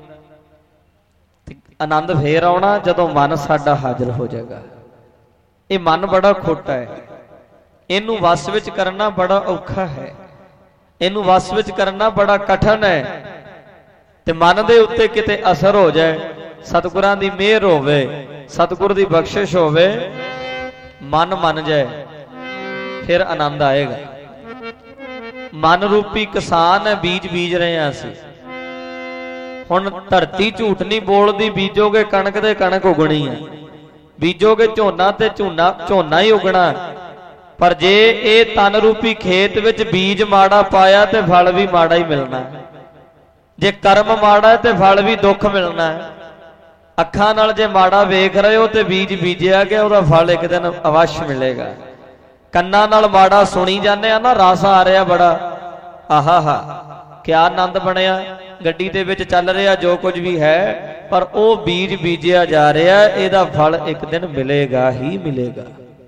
ਆਨੰਦ ਫੇਰ ਆਉਣਾ ਜਦੋਂ ਮਨ ਸਾਡਾ ਹਾਜ਼ਰ ਹੋ ਜਾਏਗਾ। ਇਹ ਮਨ ਬੜਾ ਖੋਟਾ ਹੈ, ਇਹਨੂੰ ਵਸ ਵਿੱਚ ਕਰਨਾ ਬੜਾ ਔਖਾ ਹੈ, ਇਹਨੂੰ ਵਸ ਵਿੱਚ ਕਰਨਾ ਬੜਾ ਕਠਨ ਹੈ। ਤੇ ਮਨ ਦੇ ਉੱਤੇ ਕਿਤੇ ਅਸਰ ਹੋ ਜਾਏ, ਸਤਿਗੁਰਾਂ ਦੀ ਮਿਹਰ ਹੋਵੇ, ਸਤਿਗੁਰ ਦੀ ਬਖਸ਼ਿਸ਼ ਹੋਵੇ, ਮਨ ਮੰਨ ਜਾਏ, ਫਿਰ ਆਨੰਦ ਆਏਗਾ। ਮਨ ਰੂਪੀ ਕਿਸਾਨ ਹੈ, ਬੀਜ ਬੀਜ ਰਹੇ ਹਾਂ ਅਸੀਂ। ਹੁਣ ਧਰਤੀ ਝੂਠ ਨਹੀਂ ਬੋਲਦੀ, ਬੀਜੋਗੇ ਕਣਕ ਤੇ ਕਣਕ ਉਗਣੀ ਹੈ, ਬੀਜੋਗੇ ਝੋਨਾ ਤੇ ਝੋਨਾ ਝੋਨਾ ਹੀ ਉਗਣਾ। ਪਰ ਜੇ ਇਹ ਤਨ ਰੂਪੀ ਖੇਤ ਵਿੱਚ ਬੀਜ ਮਾੜਾ ਪਾਇਆ ਤੇ ਫਲ ਵੀ ਮਾੜਾ ਹੀ ਮਿਲਣਾ। ਜੇ ਕਰਮ ਮਾੜਾ ਹੈ ਤੇ ਫਲ ਵੀ ਦੁੱਖ ਮਿਲਣਾ ਹੈ। ਅੱਖਾਂ ਨਾਲ ਜੇ ਮਾੜਾ ਵੇਖ ਰਹੇ ਹੋ ਤੇ ਬੀਜ ਬੀਜਿਆ ਗਿਆ, ਉਹਦਾ ਫਲ ਇੱਕ ਦਿਨ ਅਵਸ਼ ਮਿਲੇਗਾ। ਕੰਨਾਂ ਨਾਲ ਮਾੜਾ ਸੁਣੀ ਜਾਂਦੇ ਆ ਨਾ, ਰਸ ਆ ਰਿਹਾ ਬੜਾ, ਆਹਾ ਹਾ ਕਿਆ ਆਨੰਦ ਬਣਿਆ। ਗੱਡੀ ਦੇ ਵਿੱਚ ਚੱਲ ਰਿਹਾ ਜੋ ਕੁਝ ਵੀ ਹੈ, ਪਰ ਉਹ ਬੀਜ ਬੀਜਿਆ ਜਾ ਰਿਹਾ, ਇਹਦਾ ਫਲ ਇੱਕ ਦਿਨ ਮਿਲੇਗਾ ਹੀ ਮਿਲੇਗਾ।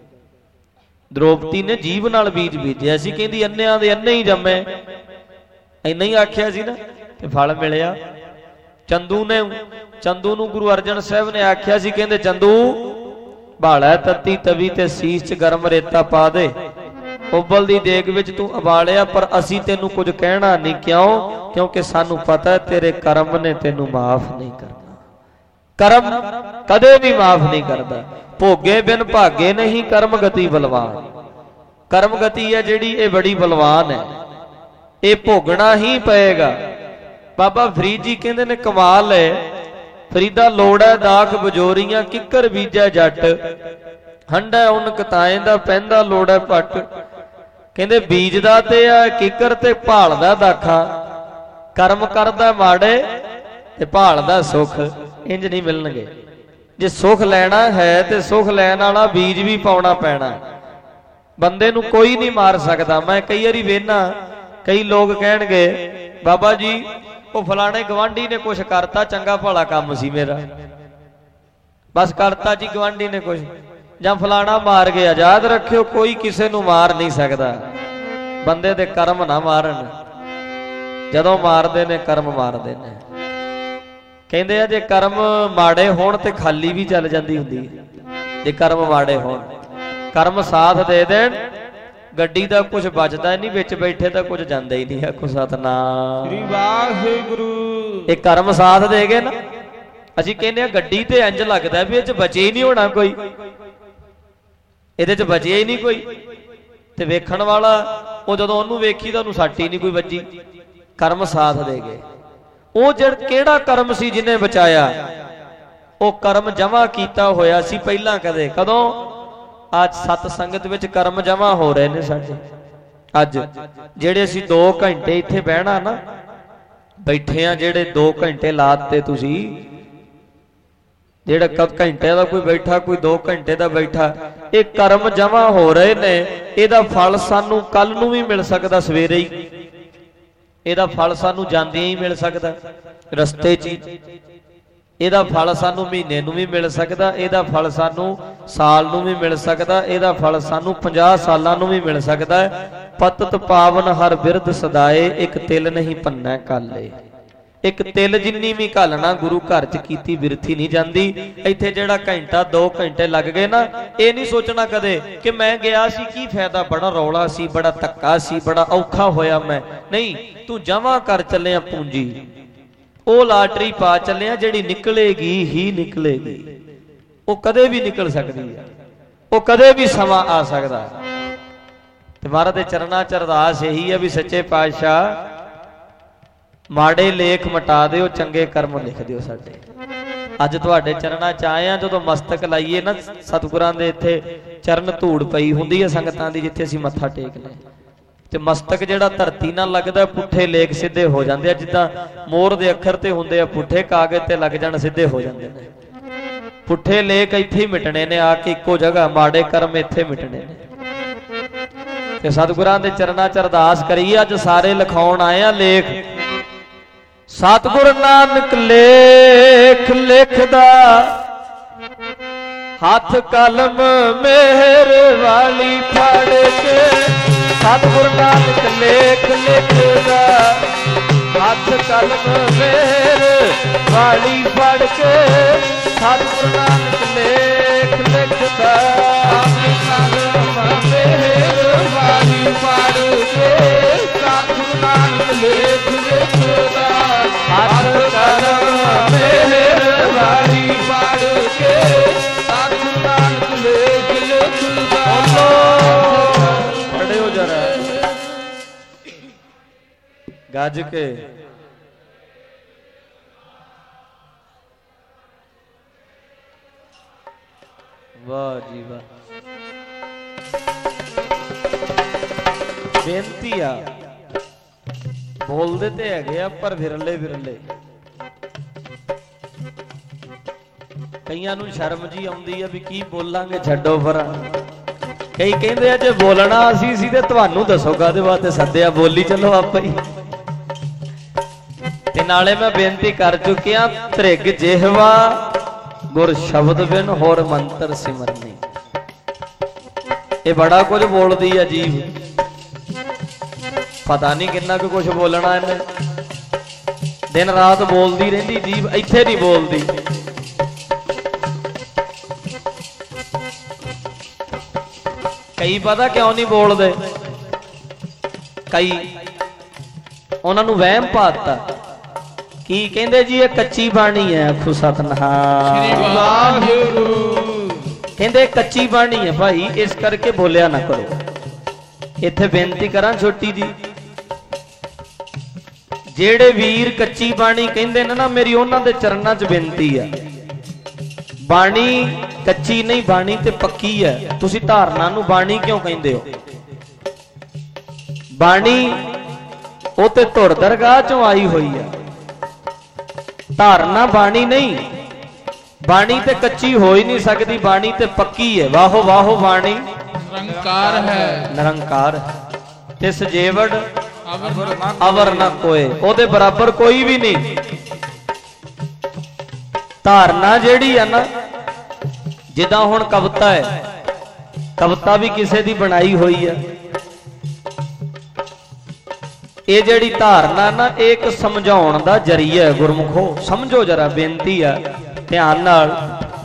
ਦ੍ਰੋਪਦੀ ਨੇ ਜੀਭ ਨਾਲ ਬੀਜ ਬੀਜਿਆ ਸੀ, ਕਹਿੰਦੀ ਅੰਨਿਆਂ ਦੇ ਅੰਨੇ ਹੀ ਜੰਮੇ, ਇੰਨਾ ਹੀ ਆਖਿਆ ਸੀ ਨਾ, ਤੇ ਫਲ ਮਿਲਿਆ। ਚੰਦੂ ਨੇ, ਚੰਦੂ ਨੂੰ ਗੁਰੂ ਅਰਜਨ ਸਾਹਿਬ ਨੇ ਆਖਿਆ ਸੀ, ਕਹਿੰਦੇ ਚੰਦੂ ਬਾਲਾ ਤੱਤੀ ਤਵੀ ਤੇ ਸੀਸ 'ਚ ਗਰਮ ਰੇਤਾ ਪਾ ਦੇ, ਉਬਲਦੀ ਦੇਗ ਵਿੱਚ ਤੂੰ ਉਬਾਲਿਆ, ਪਰ ਅਸੀਂ ਤੈਨੂੰ ਕੁਝ ਕਹਿਣਾ ਨਹੀਂ। ਕਿਉਂ? ਕਿਉਂਕਿ ਸਾਨੂੰ ਪਤਾ ਹੈ ਤੇਰੇ ਕਰਮ ਨੇ ਤੈਨੂੰ ਮਾਫ ਨਹੀਂ ਕਰਨਾ। ਕਰਮ ਕਦੇ ਵੀ ਮਾਫ ਨਹੀਂ ਕਰਦਾ। ਭੋਗੇ ਬਿਨ ਭਾਗੇ ਨਹੀਂ, ਕਰਮ ਗਤੀ ਬਲਵਾਨ। ਕਰਮ ਗਤੀ ਹੈ ਜਿਹੜੀ, ਇਹ ਬੜੀ ਬਲਵਾਨ ਹੈ, ਇਹ ਭੋਗਣਾ ਹੀ ਪਏਗਾ। ਬਾਬਾ ਫਰੀਦ ਜੀ ਕਹਿੰਦੇ ਨੇ ਕਮਾਲ ਹੈ, ਫਰੀਦਾ ਲੋੜ ਹੈ ਦਾਖ ਬਜੋਰੀਆਂ, ਕਿੱਕਰ ਬੀਜੈ ਜੱਟ, ਹੰਡਾ ਉਨ ਕਤਾਏ ਦਾ ਪੈਂਦਾ ਲੋੜ ਹੈ ਪੱਟ। ਕਹਿੰਦੇ ਬੀਜਦਾ ਤੇ ਆ ਕਿੱਕਰ ਤੇ ਭਾਲਦਾ ਦਾਖਾ, ਕਰਮ ਕਰਦਾ ਮਾੜੇ ਤੇ ਭਾਲਦਾ ਸੁਖ, ਇੰਜ ਨਹੀਂ ਮਿਲਣਗੇ। ਜੇ ਸੁਖ ਲੈਣਾ ਹੈ ਤੇ ਸੁਖ ਲੈਣ ਵਾਲਾ ਬੀਜ ਵੀ ਪਾਉਣਾ ਪੈਣਾ। ਬੰਦੇ ਨੂੰ ਕੋਈ ਨਹੀਂ ਮਾਰ ਸਕਦਾ। ਮੈਂ ਕਈ ਵਾਰੀ ਵੇਖਣਾ, ਕਈ ਲੋਕ ਕਹਿਣਗੇ ਬਾਬਾ ਜੀ ਉਹ ਫਲਾਣੇ ਗਵਾਂਢੀ ਨੇ ਕੁਛ ਕਰਤਾ, ਚੰਗਾ ਭਲਾ ਕੰਮ ਸੀ ਮੇਰਾ, ਬਸ ਕਰਤਾ ਜੀ ਗਵਾਂਢੀ ਨੇ ਕੁਛ, ਜਾਂ ਫਲਾਣਾ ਮਾਰ ਗਿਆ। ਯਾਦ ਰੱਖਿਓ ਕੋਈ ਕਿਸੇ ਨੂੰ ਮਾਰ ਨਹੀਂ ਸਕਦਾ। ਬੰਦੇ ਦੇ ਕਰਮ ਨਾ ਮਾਰਨ, ਜਦੋਂ ਮਾਰਦੇ ਨੇ ਕਰਮ ਮਾਰਦੇ ਨੇ। ਕਹਿੰਦੇ ਆ ਜੇ ਕਰਮ ਮਾੜੇ ਹੋਣ ਤੇ ਖਾਲੀ ਵੀ ਚੱਲ ਜਾਂਦੀ ਹੁੰਦੀ ਹੈ। ਜੇ ਕਰਮ ਮਾੜੇ ਹੋਣ, ਕਰਮ ਸਾਥ ਦੇ ਦੇਣ, ਗੱਡੀ ਦਾ ਕੁਝ ਬਚਦਾ ਨਹੀਂ, ਵਿੱਚ ਬੈਠੇ ਤਾਂ ਕੁਝ ਜਾਂਦਾ ਹੀ ਨਹੀਂ। ਆਖੋ ਸਤਿਨਾਮ ਸ੍ਰੀ ਵਾਹਿਗੁਰੂ। ਇਹ ਕਰਮ ਸਾਥ ਦੇ ਗਏ ਨਾ। ਅਸੀਂ ਕਹਿੰਦੇ ਆ ਗੱਡੀ ਤੇ ਇੰਜ ਲੱਗਦਾ ਵੀ ਇਹ ਚ ਬਚੇ ਹੀ ਨਹੀਂ ਹੋਣਾ ਕੋਈ, ਇਹਦੇ ਚ ਬਚਿਆ ਹੀ ਨਹੀਂ ਕੋਈ। ਤੇ ਵੇਖਣ ਵਾਲਾ ਉਹ ਜਦੋਂ ਉਹਨੂੰ ਵੇਖੀ ਤਾਂ ਉਹਨੂੰ ਸੱਟ ਹੀ ਨਹੀਂ ਕੋਈ ਵੱਜੀ। ਕਰਮ ਸਾਥ ਦੇ ਗਏ। ਉਹ ਜਿਹੜਾ ਕਿਹੜਾ ਕਰਮ ਸੀ ਜਿਹਨੇ ਬਚਾਇਆ? ਉਹ ਕਰਮ ਜਮਾ ਕੀਤਾ ਹੋਇਆ ਸੀ ਪਹਿਲਾਂ। ਕਦੇ ਕਦੋਂ? ਅੱਜ ਸਤ ਸੰਗਤ ਵਿੱਚ ਕਰਮ ਜਮਾ ਹੋ ਰਹੇ ਨੇ ਸਾਡੇ। ਅੱਜ ਜਿਹੜੇ ਅਸੀਂ ਦੋ ਘੰਟੇ ਇੱਥੇ ਬਹਿਣਾ ਨਾ, ਬੈਠੇ ਆ, ਜਿਹੜੇ ਦੋ ਘੰਟੇ ਲਾਤੇ ਤੁਸੀਂ, ਜਿਹੜਾ ਕਦ ਘੰਟੇ ਦਾ ਕੋਈ ਬੈਠਾ, ਕੋਈ ਦੋ ਘੰਟੇ ਦਾ ਬੈਠਾ, ਇਹ ਕਰਮ ਜਮਾ ਹੋ ਰਹੇ ਨੇ। ਇਹਦਾ ਫਲ ਸਾਨੂੰ ਕੱਲ ਨੂੰ ਵੀ ਮਿਲ ਸਕਦਾ, ਸਵੇਰੇ ਹੀ। ਇਹਦਾ ਫਲ ਸਾਨੂੰ ਜਾਂਦਿਆਂ ਹੀ ਮਿਲ ਸਕਦਾ, ਰਸਤੇ 'ਚ ਹੀ। ਇਹਦਾ ਫਲ ਸਾਨੂੰ ਮਹੀਨੇ ਨੂੰ ਵੀ ਮਿਲ ਸਕਦਾ, ਇਹਦਾ ਫਲ ਸਾਨੂੰ ਸਾਲ ਨੂੰ ਵੀ ਮਿਲ ਸਕਦਾ, ਇਹਦਾ ਫਲ ਸਾਨੂੰ ਪੰਜਾਹ ਸਾਲਾਂ ਨੂੰ ਵੀ ਮਿਲ ਸਕਦਾ ਹੈ। ਪਤਤ ਪਾਵਨ ਹਰ ਬਿਰਧ ਸਦਾਏ, ਇੱਕ ਤਿਲ ਨਹੀਂ ਭੰਨੈ ਕਾਲੇ। ਇੱਕ ਤਿਲ ਜਿੰਨੀ ਵੀ ਘਾਲਣਾ ਗੁਰੂ ਘਰ 'ਚ ਕੀਤੀ ਬਿਰਥੀ ਨਹੀਂ ਜਾਂਦੀ। ਇੱਥੇ ਜਿਹੜਾ ਘੰਟਾ ਦੋ ਘੰਟੇ ਲੱਗ ਗਏ ਨਾ, ਇਹ ਨਹੀਂ ਸੋਚਣਾ ਕਦੇ ਕਿ ਮੈਂ ਗਿਆ ਸੀ ਕੀ ਫਾਇਦਾ, ਬੜਾ ਰੌਲਾ ਸੀ, ਬੜਾ ਧੱਕਾ ਸੀ, ਬੜਾ ਔਖਾ ਹੋਇਆ ਮੈਂ। ਨਹੀਂ, ਤੂੰ ਜਮਾ ਕਰ ਚੱਲਿਆ ਪੂੰਜੀ, ਉਹ ਲਾਟਰੀ ਪਾ ਚੱਲਿਆ ਜਿਹੜੀ ਨਿਕਲੇਗੀ ਹੀ ਨਿਕਲੇਗੀ। ਉਹ ਕਦੇ ਵੀ ਨਿਕਲ ਸਕਦੀ ਹੈ, ਉਹ ਕਦੇ ਵੀ ਸਮਾਂ ਆ ਸਕਦਾ। ਤੇ ਮਹਾਰਾਜ ਦੇ ਚਰਨਾਂ 'ਚ ਅਰਦਾਸ ਇਹੀ ਹੈ ਵੀ ਸੱਚੇ ਪਾਤਸ਼ਾਹ ਮਾੜੇ ਲੇਖ ਮਿਟਾ ਦਿਓ, ਚੰਗੇ ਕਰਮ ਲਿਖ ਦਿਓ ਸਾਡੇ। ਅੱਜ ਤੁਹਾਡੇ ਚਰਨਾਂ 'ਚ ਆਏ ਆ। ਜਦੋਂ ਮਸਤਕ ਲਾਈਏ ਨਾ ਸਤਿਗੁਰਾਂ ਦੇ, ਇੱਥੇ ਚਰਨ ਧੂੜ ਪਈ ਹੁੰਦੀ ਹੈ ਸੰਗਤਾਂ ਦੀ, ਜਿੱਥੇ ਅਸੀਂ ਮੱਥਾ ਟੇਕਦੇ, ਤੇ ਮਸਤਕ ਜਿਹੜਾ ਧਰਤੀ ਨਾਲ ਲੱਗਦਾ, ਪੁੱਠੇ ਲੇਖ ਸਿੱਧੇ ਹੋ ਜਾਂਦੇ ਆ। ਜਿੱਦਾਂ ਮੋਰ ਦੇ ਅੱਖਰ ਤੇ ਹੁੰਦੇ ਆ ਪੁੱਠੇ, ਕਾਗਜ਼ ਤੇ ਲੱਗ ਜਾਣ ਸਿੱਧੇ ਹੋ ਜਾਂਦੇ ਨੇ। ਪੁੱਠੇ ਲੇਖ ਇੱਥੇ ਹੀ ਮਿਟਣੇ ਨੇ ਆ ਕੇ, ਇੱਕੋ ਜਗ੍ਹਾ। ਮਾੜੇ ਕਰਮ ਇੱਥੇ ਮਿਟਣੇ ਨੇ। ਤੇ ਸਤਿਗੁਰਾਂ ਦੇ ਚਰਨਾਂ 'ਚ ਅਰਦਾਸ ਕਰੀਏ। ਅੱਜ ਸਾਰੇ ਲਿਖਾਉਣ ਆਏ ਆ ਲੇਖ। ਸਤਿਗੁਰ ਨਾਨਕ ਲੇਖ ਲਿਖਦਾ, ਹੱਥ ਕਲਮ ਮਿਹਰ ਵਾਲੀ ਫੜ ਕੇ। ਸਤਿਗੁਰ ਨਾਨਕ ਲੇਖ ਲਿਖਦਾ, ਹੱਥ ਕਲਮ ਮਿਹਰ ਵਾਲੀ ਫੜ ਕੇ। ਸਤਿਗੁਰ ਨਾਨਕ ਲੇਖ ਲਿਖਦਾ, ਹੱਥ ਕਲਮ ਮਿਹਰ ਵਾਲੀ ਫੜ ਕੇ। ਸਤਿਗੁਰ ਨਾਨਕ ਲੇਖ ਲਿਖਦਾ, ਹੱਥ ਕਲਮ ਮਿਹਰ ਵਾਲੀ ਫੜ ਕੇ। ਸਤਿਗੁਰ ਨਾਨਕ ਲੇਖ ਲਿਖਦਾ। ਖੜੇ ਹੋ ਜਰਾ ਗੱਜ ਕੇ। ਵਾਹ ਜੀ ਵਾਹ। ਬੇਨਤੀ ਆ, ਬੋਲਦੇ ਤੇ ਹੈਗੇ ਆ ਪਰ ਵਿਰਲੇ ਵਿਰਲੇ। ਕਈਆਂ ਨੂੰ ਸ਼ਰਮ ਜੀ ਆਉਂਦੀ ਆ ਵੀ ਕੀ ਬੋਲਾਂਗੇ, ਛੱਡੋ ਪਰਾਂ। ਕਈ ਕਹਿੰਦੇ ਆ ਜੇ ਬੋਲਣਾ ਅਸੀਂ ਸੀ ਤੇ ਤੁਹਾਨੂੰ ਦੱਸੋ ਕਾਹਦੇ ਵਾਸਤੇ ਸੱਦਿਆ, ਬੋਲੀ ਚੱਲੋ ਆਪੇ ਹੀ। ਤੇ ਨਾਲੇ ਮੈਂ ਬੇਨਤੀ ਕਰ ਚੁੱਕਿਆ, ਧ੍ਰਿਗ ਜਿਹਵਾ ਗੁਰ ਸ਼ਬਦ ਬਿਨ ਹੋਰ ਮੰਤਰ ਸਿਮਰਨੀ। ਇਹ ਬੜਾ ਕੁਝ ਬੋਲਦੀ ਆ ਜੀਭ, ਪਤਾ ਨਹੀਂ ਕਿੰਨਾ ਕੁ ਕੁਝ ਬੋਲਣਾ ਇਹਨੇ। ਦਿਨ ਰਾਤ ਬੋਲਦੀ ਰਹਿੰਦੀ ਜੀਭ, ਇੱਥੇ ਨਹੀਂ ਬੋਲਦੀ। ਕਈ ਪਤਾ ਕਿਉਂ ਨਹੀਂ ਬੋਲਦੇ? ਕਈ ਉਹਨਾਂ ਨੂੰ ਵਹਿਮ ਪਾਤਾ। ਕੀ ਕਹਿੰਦੇ ਜੀ? ਇਹ ਕੱਚੀ ਬਾਣੀ ਹੈ। ਆਖੋ ਸਤਿਨਾਮ ਸ੍ਰੀ ਵਾਹਿਗੁਰੂ। ਕਹਿੰਦੇ ਕੱਚੀ ਬਾਣੀ ਹੈ ਭਾਈ, ਇਸ ਕਰਕੇ ਬੋਲਿਆ ਨਾ ਕਰੋ। ਇੱਥੇ ਬੇਨਤੀ ਕਰਾਂ ਛੋਟੀ ਜੀ, ਜਿਹੜੇ ਵੀਰ ਕੱਚੀ ਬਾਣੀ ਕਹਿੰਦੇ ਨੇ ਨਾ, ਮੇਰੀ ਉਹਨਾਂ ਦੇ ਚਰਨਾਂ 'ਚ ਬੇਨਤੀ ਆ। ਬਾਣੀ ਕੱਚੀ ਨਹੀਂ, ਬਾਣੀ ਤੇ ਪੱਕੀ ਹੈ। ਤੁਸੀਂ ਧਾਰਨਾ ਨੂੰ ਬਾਣੀ ਕਿਉਂ ਕਹਿੰਦੇ ਹੋ? ਬਾਣੀ ਉਹ ਤੇ ਧੁਰ ਦਰਗਾਹ ਚੋਂ ਆਈ ਹੋਈ ਹੈ, ਧਾਰਨਾ ਬਾਣੀ ਨਹੀਂ। ਬਾਣੀ ਤੇ ਕੱਚੀ ਹੋ ਹੀ ਨਹੀਂ ਸਕਦੀ, ਬਾਣੀ ਤੇ ਪੱਕੀ ਹੈ। ਵਾਹੋ ਵਾਹੋ ਬਾਣੀ ਨਿਰੰਕਾਰ ਹੈ, ਨਿਰੰਕਾਰ ਤੇ ਸਜੇਵੜ ਅਵਰ ਨਾ ਕੋਏ, ਉਹਦੇ ਬਰਾਬਰ ਕੋਈ ਵੀ ਨਹੀਂ। ਧਾਰਨਾ ਜਿਹੜੀ ਹੈ ਨਾ, ਜਿੱਦਾਂ ਹੁਣ ਕਵਿਤਾ ਹੈ, ਕਵਿਤਾ ਵੀ ਕਿਸੇ ਦੀ ਬਣਾਈ ਹੋਈ ਹੈ। ਇਹ ਜਿਹੜੀ ਧਾਰਨਾ ਨਾ, ਇਹ ਇੱਕ ਸਮਝਾਉਣ ਦਾ ਜਰੀਆ ਹੈ। ਗੁਰਮੁਖੋ ਸਮਝੋ ਜਰਾ, ਬੇਨਤੀ ਆ ਧਿਆਨ ਨਾਲ।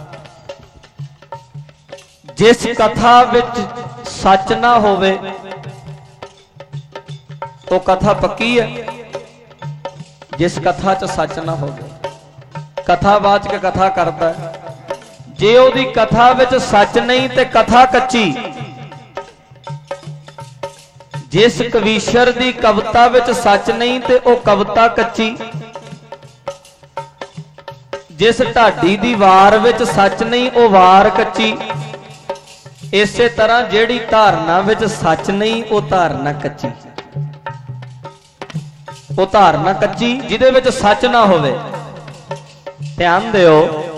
ਜਿਸ ਕਥਾ ਵਿੱਚ ਸੱਚ ਨਾ ਹੋਵੇ ਉਹ ਕਥਾ ਪੱਕੀ ਹੈ। जिस कथा च सच ना होवे। कथावाचक कथा करता जे ओदी कथा विच सच नहीं ते कथा कच्ची। जिस कवीश्वर दी कविता विच सच नहीं ते ओ कविता कच्ची। जिस ढाडी दी वार विच सच नहीं ओ वार कच्ची। इसे तरह जेड़ी धारना विच सच नहीं ओ धारना कच्ची। ओ धारना कच्ची जिहदे विच सच ना होवे। ध्यान दिओ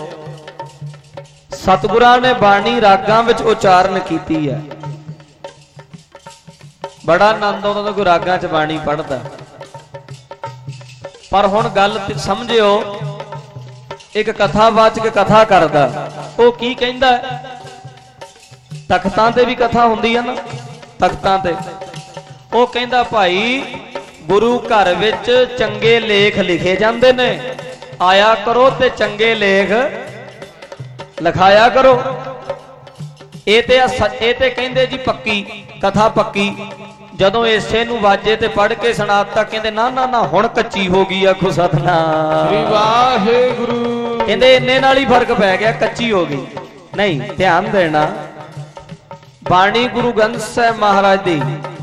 सतगुरां ने बाणी रागां विच उचारण कीती है। बड़ा आनंद आउंदा कोई रागां च बाणी पढ़दा। पर हुण गल समझिओ एक कथावाचक कथा करदा ओ की कहंदा। तख्तां ते भी कथा हुंदी है ना। तख्तां ते ओ कहंदा भाई गुरु घर विच चंगे लेख लिखे जांदे ने। आया करो ते चंगे लेख लिखाया करो। ए ते ए ते कहंदे जी पक्की कथा पक्की। जदों इसे नूं वाजे ते पढ़ के सुणाता कहंदे ना ना ना हुण कच्ची हो गई। आखो सतनाम वाहिगुरू। कहंदे इन्ने नाल ही फर्क पै गया कच्ची हो गई। नहीं ध्यान देना बाणी गुरु ग्रंथ साहिब महाराज दी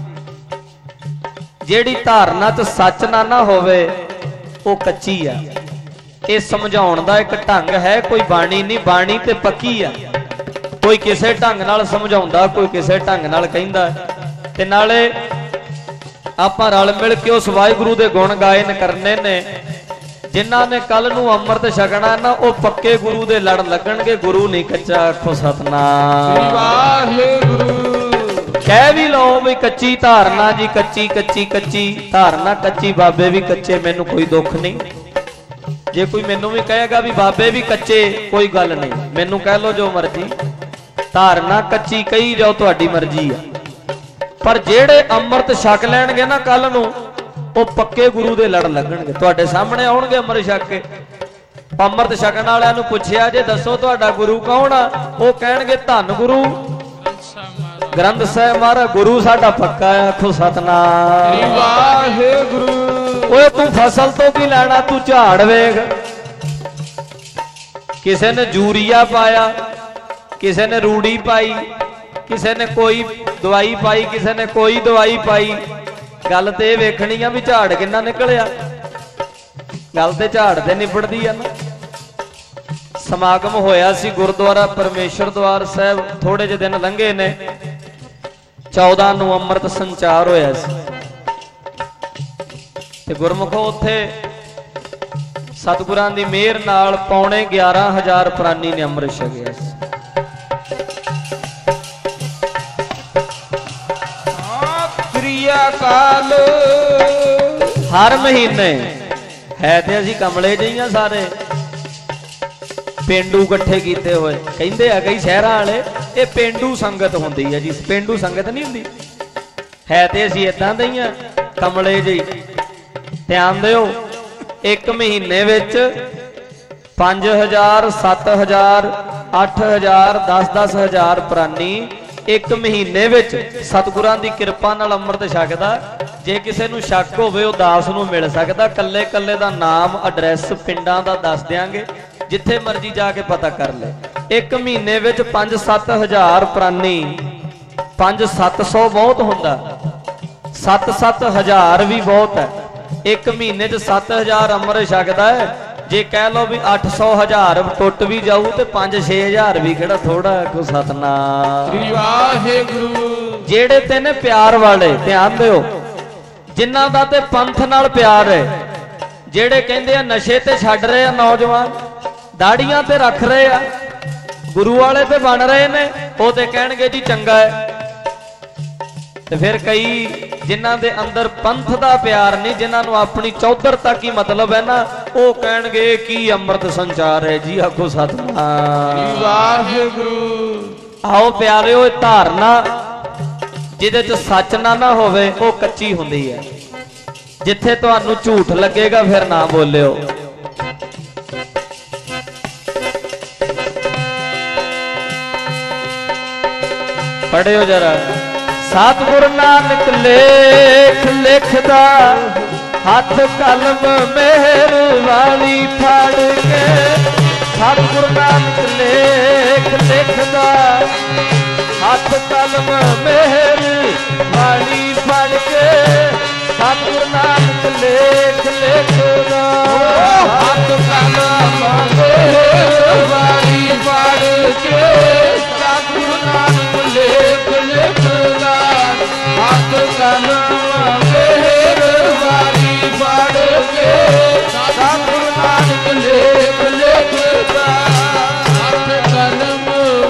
जेड़ी धारना च सच ना ना होवे वो कच्ची आ। ये समझाउण दा एक ढंग है। कोई बाणी नहीं बाणी ते पक्की आ। कोई किसे ढंग नाल समझाउंदा कोई किसे ढंग नाल कहिंदा। ते नाले आपां रल मिल के उस वाहिगुरू दे गुण गायन करने ने। जिन्हां ने कल नूं अमृत छकना ना वो पक्के गुरु दे लड़ लगणगे। गुरु नहीं कच्चा। आखो सतनाम वाहिगुरू। कह भी लो भी कच्ची धारना जी कच्ची कच्ची कच्ची धारना कच्ची। बाबे भी कच्चे मैनू कोई दुख नहीं। जे कोई मैनू भी कहेगा भी बाबे भी कच्चे कोई गल नहीं। मैनू कह लो जो मर्जी धारना कच्ची कही जाओ तुहाडी मर्जी है। पर जेड़े अमृत छक लैणगे ना कल नूं वो पक्के गुरु दे लड़ लगणगे। तुहाडे सामने आउणगे अमृत छक के। अमृत छकण वालिआं नूं पुछिआ जे दसो तुहाडा गुरु कौन आ। वो कहणगे धन गुरु ग्रंथ साहिब महाराज गुरु साडा पक्का है। आखो सतनाम वाहिगुरू। ओए तू फसल तो की लैना तू झाड़ वेख। किसे ने यूरिया पाया किसे ने रूड़ी पाई किसे ने कोई दवाई पाई किसे ने कोई दवाई पाई। गल तो यह वेखनी आ भी झाड़ किन्ना निकलिया। गल तो झाड़ ते निबड़दी है ना। समागम होया सी गुरुद्वारा परमेश्वर द्वार साहब थोड़े जे दिन लंघे ने। चौदह नूं अमृत संचार होया सी ते गुरमुखो उत्थे सतगुरां दी मेहर नाल पौने ग्यारह हजार प्राणी ने अमृत छकिया सी। काल हर महीने है ते असीं कमले जिहियां सारे पेंडू इकट्ठे कीते हुए। कहंदे आ कई शहरां वाले ये पेंडू संगत हुंदी है जी। पेंडू संगत नहीं हुंदी है ते असीं इदां दे ही आ कमले जी। ध्यान दिओ एक महीने विच पांच हजार सत्त हजार अठ हजार दस दस हजार प्राणी एक महीने विच सतगुरां दी किरपा नाल अमृत छकदा। जे किसे नूं शक होवे ओ दास नूं मिल सकदा। कल्ले कल्ले दा नाम एड्रैस पिंडां दा दस दिआंगे जिथे मर्जी जाके पता कर ले। एक महीने विच पांच सत्त हजार प्राणी पांच सत्त सौ बहुत हुंदा। सत्त सत्त हजार भी बहुत है। एक महीने च सत्त हजार अमृत छकदा है। जे कह लो भी अठ सौ हजार टुट भी जाऊ तो पांच छे हजार भी किहड़ा थोड़ा। को सतनाम वाहिगुरू। जेड़े तेने प्यार वाले ध्यान दिओ जिन्हां दा ते पंथ नाल प्यार है। जेड़े कहंदे आ नशे ते छड्ड रहे आ नौजवान दाड़ियां ते रख रहे आ गुरु वाले ते बन रहे ने वो ते कहणगे जी चंगा है। ते फिर कई जिन्हां दे अंदर पंथ दा प्यार नहीं जिन्हां नूं अपनी चौधर तक ही मतलब है ना वो कहणगे की अमृत संचार है जी। आखो सतनाम वाहिगुरू। आओ प्यारिओ धारना जिहदे च सच ना ना होवे वो कच्ची हुंदी है। जिथे तुहानूं झूठ लगेगा फिर ना बोलिओ। पढ़ियो जरा। सतगुर नानक लेख लिखदा ਹੱਥ ਕਲਮ ਮਿਹਰ ਵਾਲੀ ਫੜ ਕੇ ਸਤਿਗੁਰ ਨਾਨਕ ਲੇਖ ਲਿਖਦਾ ਹੱਥ ਕਲਮ ਮਿਹਰ ਵਾਲੀ ਫੜ ਕੇ ਸਤਿਗੁਰ ਨਾਨਕ ਲੇਖ ਲਿਖਦਾ ਹੱਥ ਕਲਮ ਮਿਹਰ ਵਾਲੀ ਫੜ ਕੇ ਸਤਿਗੁਰ ਨਾਨਕ ਲੇਖ ਲਿਖਦਾ ਹੱਥ ਕਲਮ ਮਿਹਰ ਵਾਲੀ ਫੜ ਕੇ ਸਤਿਗੁਰ ਨਾਨਕ ਲੇਖ ਲਿਖਦਾ ਹੱਥ ਕਲਮ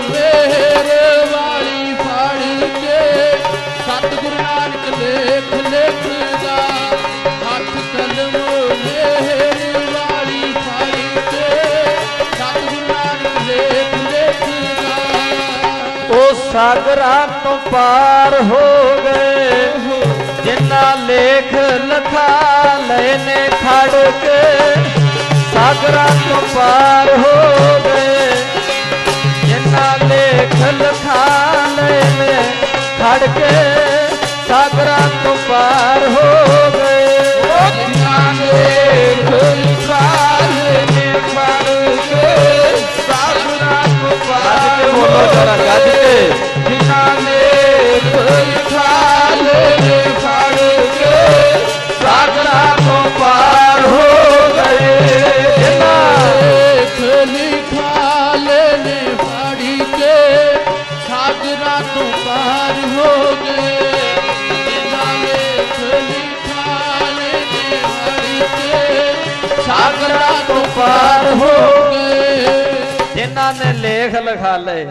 ਮਿਹਰ ਵਾਲੀ ਫੜ ਕੇ ਸਤਿਗੁਰ ਨਾਨਕ ਲੇਖ ਲਿਖਦਾ ਹੱਥ ਕਲਮ ਮਿਹਰ ਵਾਲੀ ਫੜ ਕੇ ਸਤਿਗੁਰ ਨਾਨਕ ਲੇਖ ਲਿਖਦਾ ਉਹ ਸਾਗਰਾਂ ਤੋਂ ਪਾਰ ਹੋ ਗਏ ਜਿਨ੍ਹਾਂ ਲੇਖ ਲਿਖਾ ਲਏ ਨੇ ਖੜ ਕੇ ਸਾਗਰਾਂ ਤੋਂ ਪਾਰ ਹੋ ਗਏ ਜਿਨ੍ਹਾਂ ਲੇਖ ਲਿਖਾ ਲਏ ਨੇ ਖੜ ਕੇ ਸਾਗਰਾਂ ਤੋਂ ਪਾਰ ਹੋ ਗਏ ਜਿਨ੍ਹਾਂ ਲੇਖ ਲਿਖਾ ਲਏ ਨੇ ਖੜ ਕੇ ਸਾਗਰਾਂ ਤੋਂ ਪਾਰ ਬੋਲੋ ਜਰਾ ਗੱਜ ਕੇ ਜਿਨ੍ਹਾਂ ਲੇਖ ਲਿਖਾ ਲਏ ਨੇ ਖੜ ਕੇ ਸਾਗਰਾਂ ਤੋਂ ਪਾਰ ਹੋ ਗਏ ਜਿਨ੍ਹਾਂ ਲੇਖ ਲਿਖਾ ਲਏ ਨੇ ਫੜ ਕੇ ਸਾਗਰਾਂ ਤੋਂ ਪਾਰ ਹੋ ਗਏ ਜਿਨ੍ਹਾਂ ਲੇਖ ਲਿਖਾ ਲਏ ਨੇ ਫੜ ਕੇ ਸਾਗਰਾਂ ਤੋਂ ਪਾਰ ਹੋ ਗਏ ਜਿਨ੍ਹਾਂ ਨੇ ਲੇਖ ਲਿਖਾ ਲਏ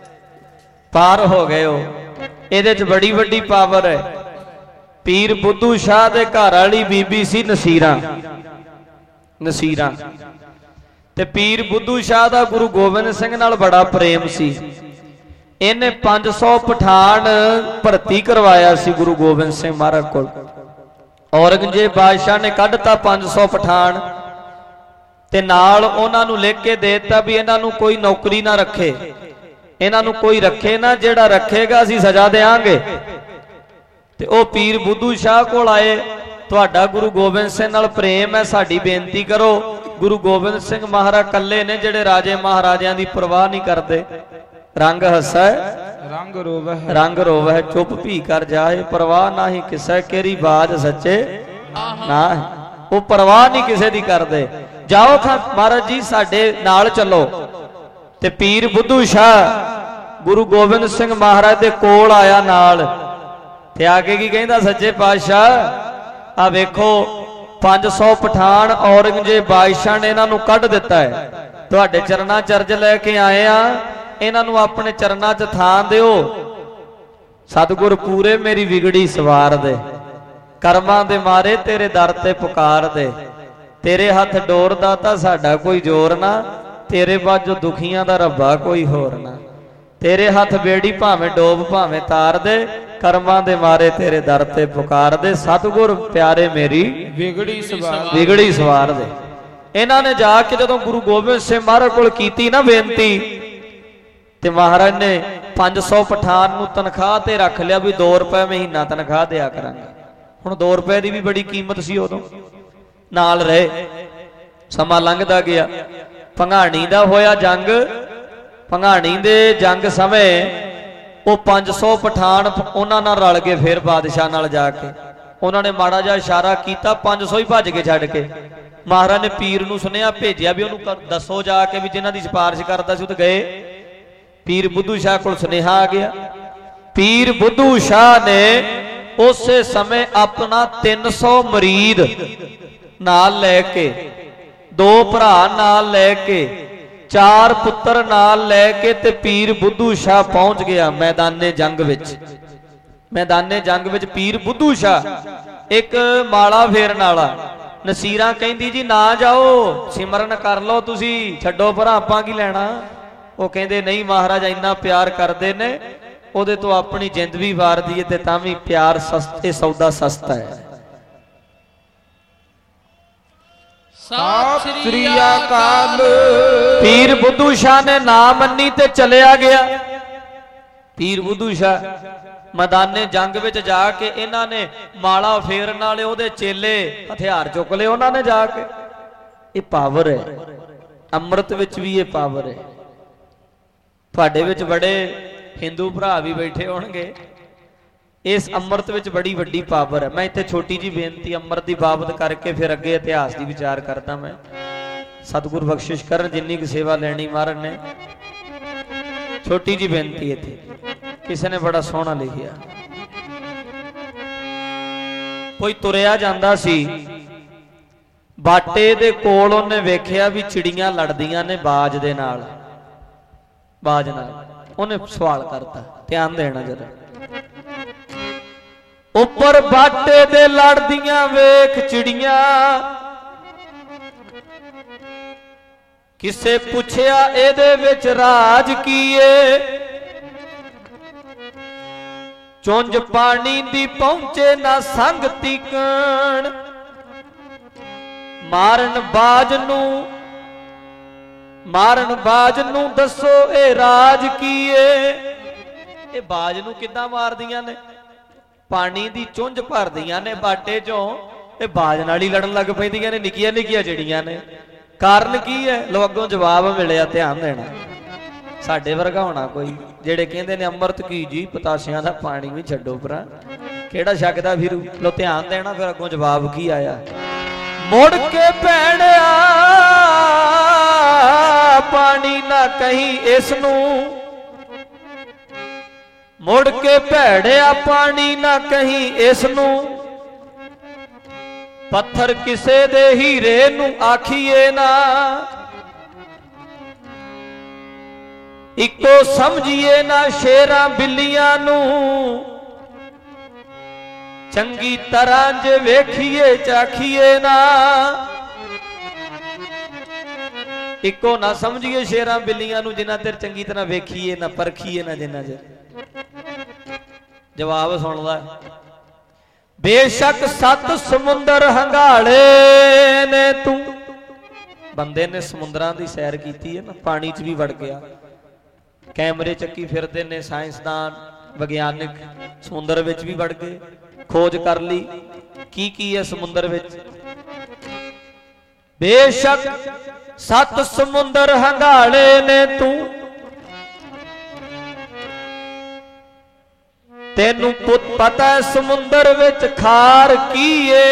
ਪਾਰ ਹੋ ਗਏ ਹੋ ਇਹਦੇ ਚ ਬੜੀ ਵੱਡੀ ਪਾਵਰ ਹੈ ਪੀਰ ਬੁੱਧੂ ਸ਼ਾਹ ਦੇ ਘਰ ਵਾਲੀ ਬੀਬੀ ਸੀ ਨਸੀਰਾਂ ਨਸੀਰਾਂ ਤੇ ਪੀਰ ਬੁੱਧੂ ਸ਼ਾਹ ਦਾ ਗੁਰੂ ਗੋਬਿੰਦ ਸਿੰਘ ਨਾਲ ਬੜਾ ਪ੍ਰੇਮ ਸੀ ਇਹਨੇ ਪੰਜ ਸੌ ਪਠਾਨ ਭਰਤੀ ਕਰਵਾਇਆ ਸੀ ਗੁਰੂ ਗੋਬਿੰਦ ਸਿੰਘ ਮਹਾਰਾਜ ਕੋਲ ਔਰੰਗਜ਼ੇਬ ਬਾਦਸ਼ਾਹ ਨੇ ਕੱਢਤਾ ਪੰਜ ਸੌ ਪਠਾਨ ਤੇ ਨਾਲ ਉਹਨਾਂ ਨੂੰ ਲਿਖ ਕੇ ਦੇ ਦਿੱਤਾ ਵੀ ਇਹਨਾਂ ਨੂੰ ਕੋਈ ਨੌਕਰੀ ਨਾ ਰੱਖੇ ਇਹਨਾਂ ਨੂੰ ਕੋਈ ਰੱਖੇ ਨਾ ਜਿਹੜਾ ਰੱਖੇਗਾ ਅਸੀਂ ਸਜ਼ਾ ਦੇਵਾਂਗੇ ਤੇ ਉਹ ਪੀਰ ਬੁੱਧੂ ਸ਼ਾਹ ਕੋਲ ਆਏ ਤੁਹਾਡਾ ਗੁਰੂ ਗੋਬਿੰਦ ਸਿੰਘ ਨਾਲ ਪ੍ਰੇਮ ਹੈ ਸਾਡੀ ਬੇਨਤੀ ਕਰੋ ਗੁਰੂ ਗੋਬਿੰਦ ਸਿੰਘ ਮਹਾਰਾਜ ਕੱਲੇ ਨੇ ਜਿਹੜੇ ਰਾਜੇ ਮਹਾਰਾਜਿਆਂ ਦੀ ਪਰਵਾਹ ਨਹੀਂ ਕਰਦੇ ਰੰਗ ਹੱਸੈ ਰੰਗ ਰੋਵਹਿ ਰੰਗ ਰੋਵਹਿ ਚੁੱਪ ਭੀ ਕਰ ਜਾਏ ਪਰਵਾਹ ਨਾਹੀ ਕਿਸੈ ਕੇਰੀ ਬਾਜ ਸੱਚੇ ਨਾ ਉਹ ਪਰਵਾਹ ਨਹੀਂ ਕਿਸੇ ਦੀ ਕਰਦੇ ਜਾਓ ਖਾਂ ਮਹਾਰਾਜ ਜੀ ਸਾਡੇ ਨਾਲ ਚੱਲੋ ਤੇ ਪੀਰ ਬੁੱਧੂ ਸ਼ਾਹ ਗੁਰੂ ਗੋਬਿੰਦ ਸਿੰਘ ਮਹਾਰਾਜ ਦੇ ਕੋਲ ਆਇਆ ਨਾਲ ਤੇ ਆ ਕੇ ਕੀ ਕਹਿੰਦਾ ਸੱਚੇ ਪਾਤਸ਼ਾਹ ਆ ਵੇਖੋ ਪੰਜ ਸੌ ਪਠਾਨ ਔਰੰਗਜ਼ੇਬ ਬਾਦਸ਼ਾਹ ਨੇ ਇਹਨਾਂ ਨੂੰ ਕੱਢ ਦਿੱਤਾ ਹੈ ਤੁਹਾਡੇ ਚਰਨਾਂ ਚਰਜ ਲੈ ਕੇ ਆਏ ਆ ਇਹਨਾਂ ਨੂੰ ਆਪਣੇ ਚਰਨਾਂ 'ਚ ਥਾਂ ਦਿਓ ਸਤਿਗੁਰ ਪੂਰੇ ਮੇਰੀ ਵਿਗੜੀ ਸਵਾਰ ਦੇ ਕਰਮਾਂ ਦੇ ਮਾਰੇ ਤੇਰੇ ਦਰ ਤੇ ਪੁਕਾਰ ਦੇ ਤੇਰੇ ਹੱਥ ਡੋਰ ਦਾ ਤਾਂ ਸਾਡਾ ਕੋਈ ਜ਼ੋਰ ਨਾ ਤੇਰੇ ਬਾਝੋਂ ਦੁਖੀਆਂ ਦਾ ਰੱਬਾ ਕੋਈ ਹੋਰ ਨਾ ਤੇਰੇ ਹੱਥ ਬੇੜੀ ਭਾਵੇਂ ਡੋਬ ਭਾਵੇਂ ਤਾਰ ਦੇ ਕਰਮਾਂ ਦੇ ਮਾਰੇ ਤੇਰੇ ਦਰ ਤੇ ਪੁਕਾਰ ਦੇ ਸਤਿਗੁਰ ਪਿਆਰੇ ਮੇਰੀ ਵਿਗੜੀ ਸਵਾਰ ਵਿਗੜੀ ਸਵਾਰ ਦੇ ਇਹਨਾਂ ਨੇ ਜਾ ਕੇ ਜਦੋਂ ਗੁਰੂ ਗੋਬਿੰਦ ਸਿੰਘ ਮਹਾਰਾਜ ਕੋਲ ਕੀਤੀ ਨਾ ਬੇਨਤੀ ਤੇ ਮਹਾਰਾਜ ਨੇ ਪੰਜ ਸੌ ਪਠਾਨ ਨੂੰ ਤਨਖਾਹ ਤੇ ਰੱਖ ਲਿਆ ਵੀ ਦੋ ਰੁਪਏ ਮਹੀਨਾ ਤਨਖਾਹ ਦਿਆ ਕਰਾਂਗੇ ਹੁਣ ਦੋ ਰੁਪਏ ਦੀ ਵੀ ਬੜੀ ਕੀਮਤ ਸੀ ਉਦੋਂ ਨਾਲ ਰਹੇ ਸਮਾਂ ਲੰਘਦਾ ਗਿਆ ਭੰਗਾਣੀ ਦਾ ਹੋਇਆ ਜੰਗ ਭੰਗਾਣੀ ਦੇ ਜੰਗ ਸਮੇਂ ਉਹ ਪੰਜ ਸੌ ਪਠਾਨ ਉਹਨਾਂ ਨਾਲ ਰਲ ਗਏ ਫਿਰ ਬਾਦਸ਼ਾਹ ਨਾਲ ਜਾ ਕੇ ਉਹਨਾਂ ਨੇ ਮਾੜਾ ਜਿਹਾ ਇਸ਼ਾਰਾ ਕੀਤਾ ਪੰਜ ਸੌ ਹੀ ਭੱਜ ਕੇ ਛੱਡ ਕੇ ਮਹਾਰਾਜ ਨੇ ਪੀਰ ਨੂੰ ਸੁਨੇਹਾ ਭੇਜਿਆ ਵੀ ਉਹਨੂੰ ਦੱਸੋ ਜਾ ਕੇ ਵੀ ਜਿਨ੍ਹਾਂ ਦੀ ਸਿਫਾਰਿਸ਼ ਕਰਦਾ ਸੀ ਉਹ ਤੇ ਗਏ ਪੀਰ ਬੁੱਧੂ ਸ਼ਾਹ ਕੋਲ ਸੁਨੇਹਾ ਆ ਗਿਆ ਪੀਰ ਬੁੱਧੂ ਸ਼ਾਹ ਨੇ ਉਸੇ ਸਮੇਂ ਆਪਣਾ ਤਿੰਨ ਸੌ ਮਰੀਦ ਨਾਲ ਲੈ ਕੇ ਦੋ ਭਰਾ ਨਾਲ ਲੈ ਕੇ ਚਾਰ ਪੁੱਤਰ ਨਾਲ ਲੈ ਕੇ ਤੇ ਪੀਰ ਬੁੱਧੂ ਸ਼ਾਹ ਪਹੁੰਚ ਗਿਆ ਮੈਦਾਨੇ ਜੰਗ ਵਿੱਚ ਮੈਦਾਨੇ ਜੰਗ ਵਿੱਚ ਪੀਰ ਬੁੱਧੂ ਸ਼ਾਹ ਇੱਕ ਮਾਲਾ ਫੇਰਨ ਵਾਲਾ ਨਸੀਰਾਂ ਕਹਿੰਦੀ ਜੀ ਨਾ ਜਾਓ ਸਿਮਰਨ ਕਰ ਲਓ ਤੁਸੀਂ ਛੱਡੋ ਭਰਾ ਆਪਾਂ ਕੀ ਲੈਣਾ ਉਹ ਕਹਿੰਦੇ ਨਹੀਂ ਮਹਾਰਾਜ ਇੰਨਾ ਪਿਆਰ ਕਰਦੇ ਨੇ ਉਹਦੇ ਤੋਂ ਆਪਣੀ ਜਿੰਦ ਵੀ ਵਾਰ ਦਈਏ ਤੇ ਤਾਂ ਵੀ ਪਿਆਰ ਸਸਤੇ ਸੌਦਾ ਸਸਤਾ ਹੈ ਸਤਿ ਸ੍ਰੀ ਅਕਾਲ ਪੀਰ ਬੁੱਧੂ ਸ਼ਾਹ ਨੇ ਨਾ ਮੰਨੀ ਤੇ ਚਲਿਆ ਗਿਆ पीर बुद्धू शाह मैदाने जंग विच जाके इन्हां ने माला फेरन वाले उहदे चेले हथियार चुक ले उन्होंने जाके। ये पावर है, अमृत विच भी ये पावर है। तुहाडे विच बड़े हिंदू भरा भी बैठे होणगे, इस अमृत विच बड़ी वड्डी पावर है। मैं इत्थे छोटी जी बेनती अमृत की बाबत करके फिर अगे इतिहास की विचार करता। मैं सतगुर बख्शिश करन जिन्नी की सेवा लैनी महाराज ने। छोटी जी बेनती इत्थे किसी ने बड़ा सोहना लिखिया, कोई तुरिया जांदा सी, बाटे दे कोल उन्हें वेखिया भी चिड़ियां लड़दियां ने बाज दे नाल, बाज नाल। उन्हें सवाल करता, ध्यान देना जरा। उपर बाटे दे लड़दियां वेख चिड़ियां, किसे पुछया एदे विच राज कीए, चुंझ पानी दी पहुंचे ना संग तीकण, मारन बाज नू मारन बाज नू दसो ए राज कीए। ए बाज नू किद्दां मारदियां ने, पानी दी चुंझ भरदियां ने बाटे चों, ए बाज नाल ही लड़न लग पैंदियां ने, निक्कियां निक्कियां चिड़ियां ने। कारण की है? लो अगों जवाब मिलिया, ध्यान देना। साडे वर्गा होना कोई जेड़े कहंदे ने अमृत की जी पतासियां दा पानी भी छड्डो परा, केड़ा शकदा फिर। लो ध्यान देना, फिर अगों जवाब की आया। मुड़ के भैणिया पानी ना कहीं इसनू, मुड़ के भैड़िया पानी ना कहीं इसनू, पत्थर किसे दे हीरे नू आखिए ना, इको समझिए ना शेरां बिल्लियां नू, चंगी तरह जे वेखिए चाखिए ना। इको ना समझिए शेरां बिल्लियां नू जिन्ना तेर चंगी तरह वेखिए ना परखिए ना जिन्ना चेर। जवाब सुन ला। बेशक सत समुंदर हंगाले ने तू, बंदे ने समुद्रां दी सैर कीती है ना, पानी च भी वड़ गया। कैमरे चक्की फिरदे ने साइंसदान विग्यानिक, समुद्र विच भी वड़ गए, खोज कर ली की की है समुद्र विच। बेशक सत समुंदर हंगाले ने तू, तेनू पुत पता है समुंदर विच खार कीए,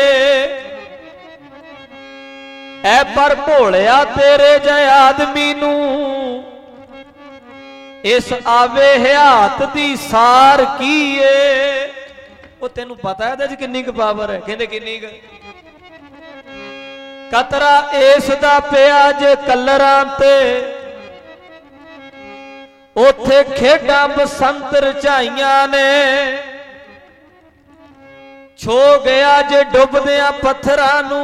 ऐ पर भोलिया तेरे जै आदमी नू, इस आवे हयात दी सार कीए। वो तेनू पता है इहदे च किन्नी क पावर है? कहंदे किन्नी क? कतरा इस दा पिया जे कलरां ते, ओथे खेडां बसंत रचाइयां ने, छो गया जे डुबदियां पत्थरां नू,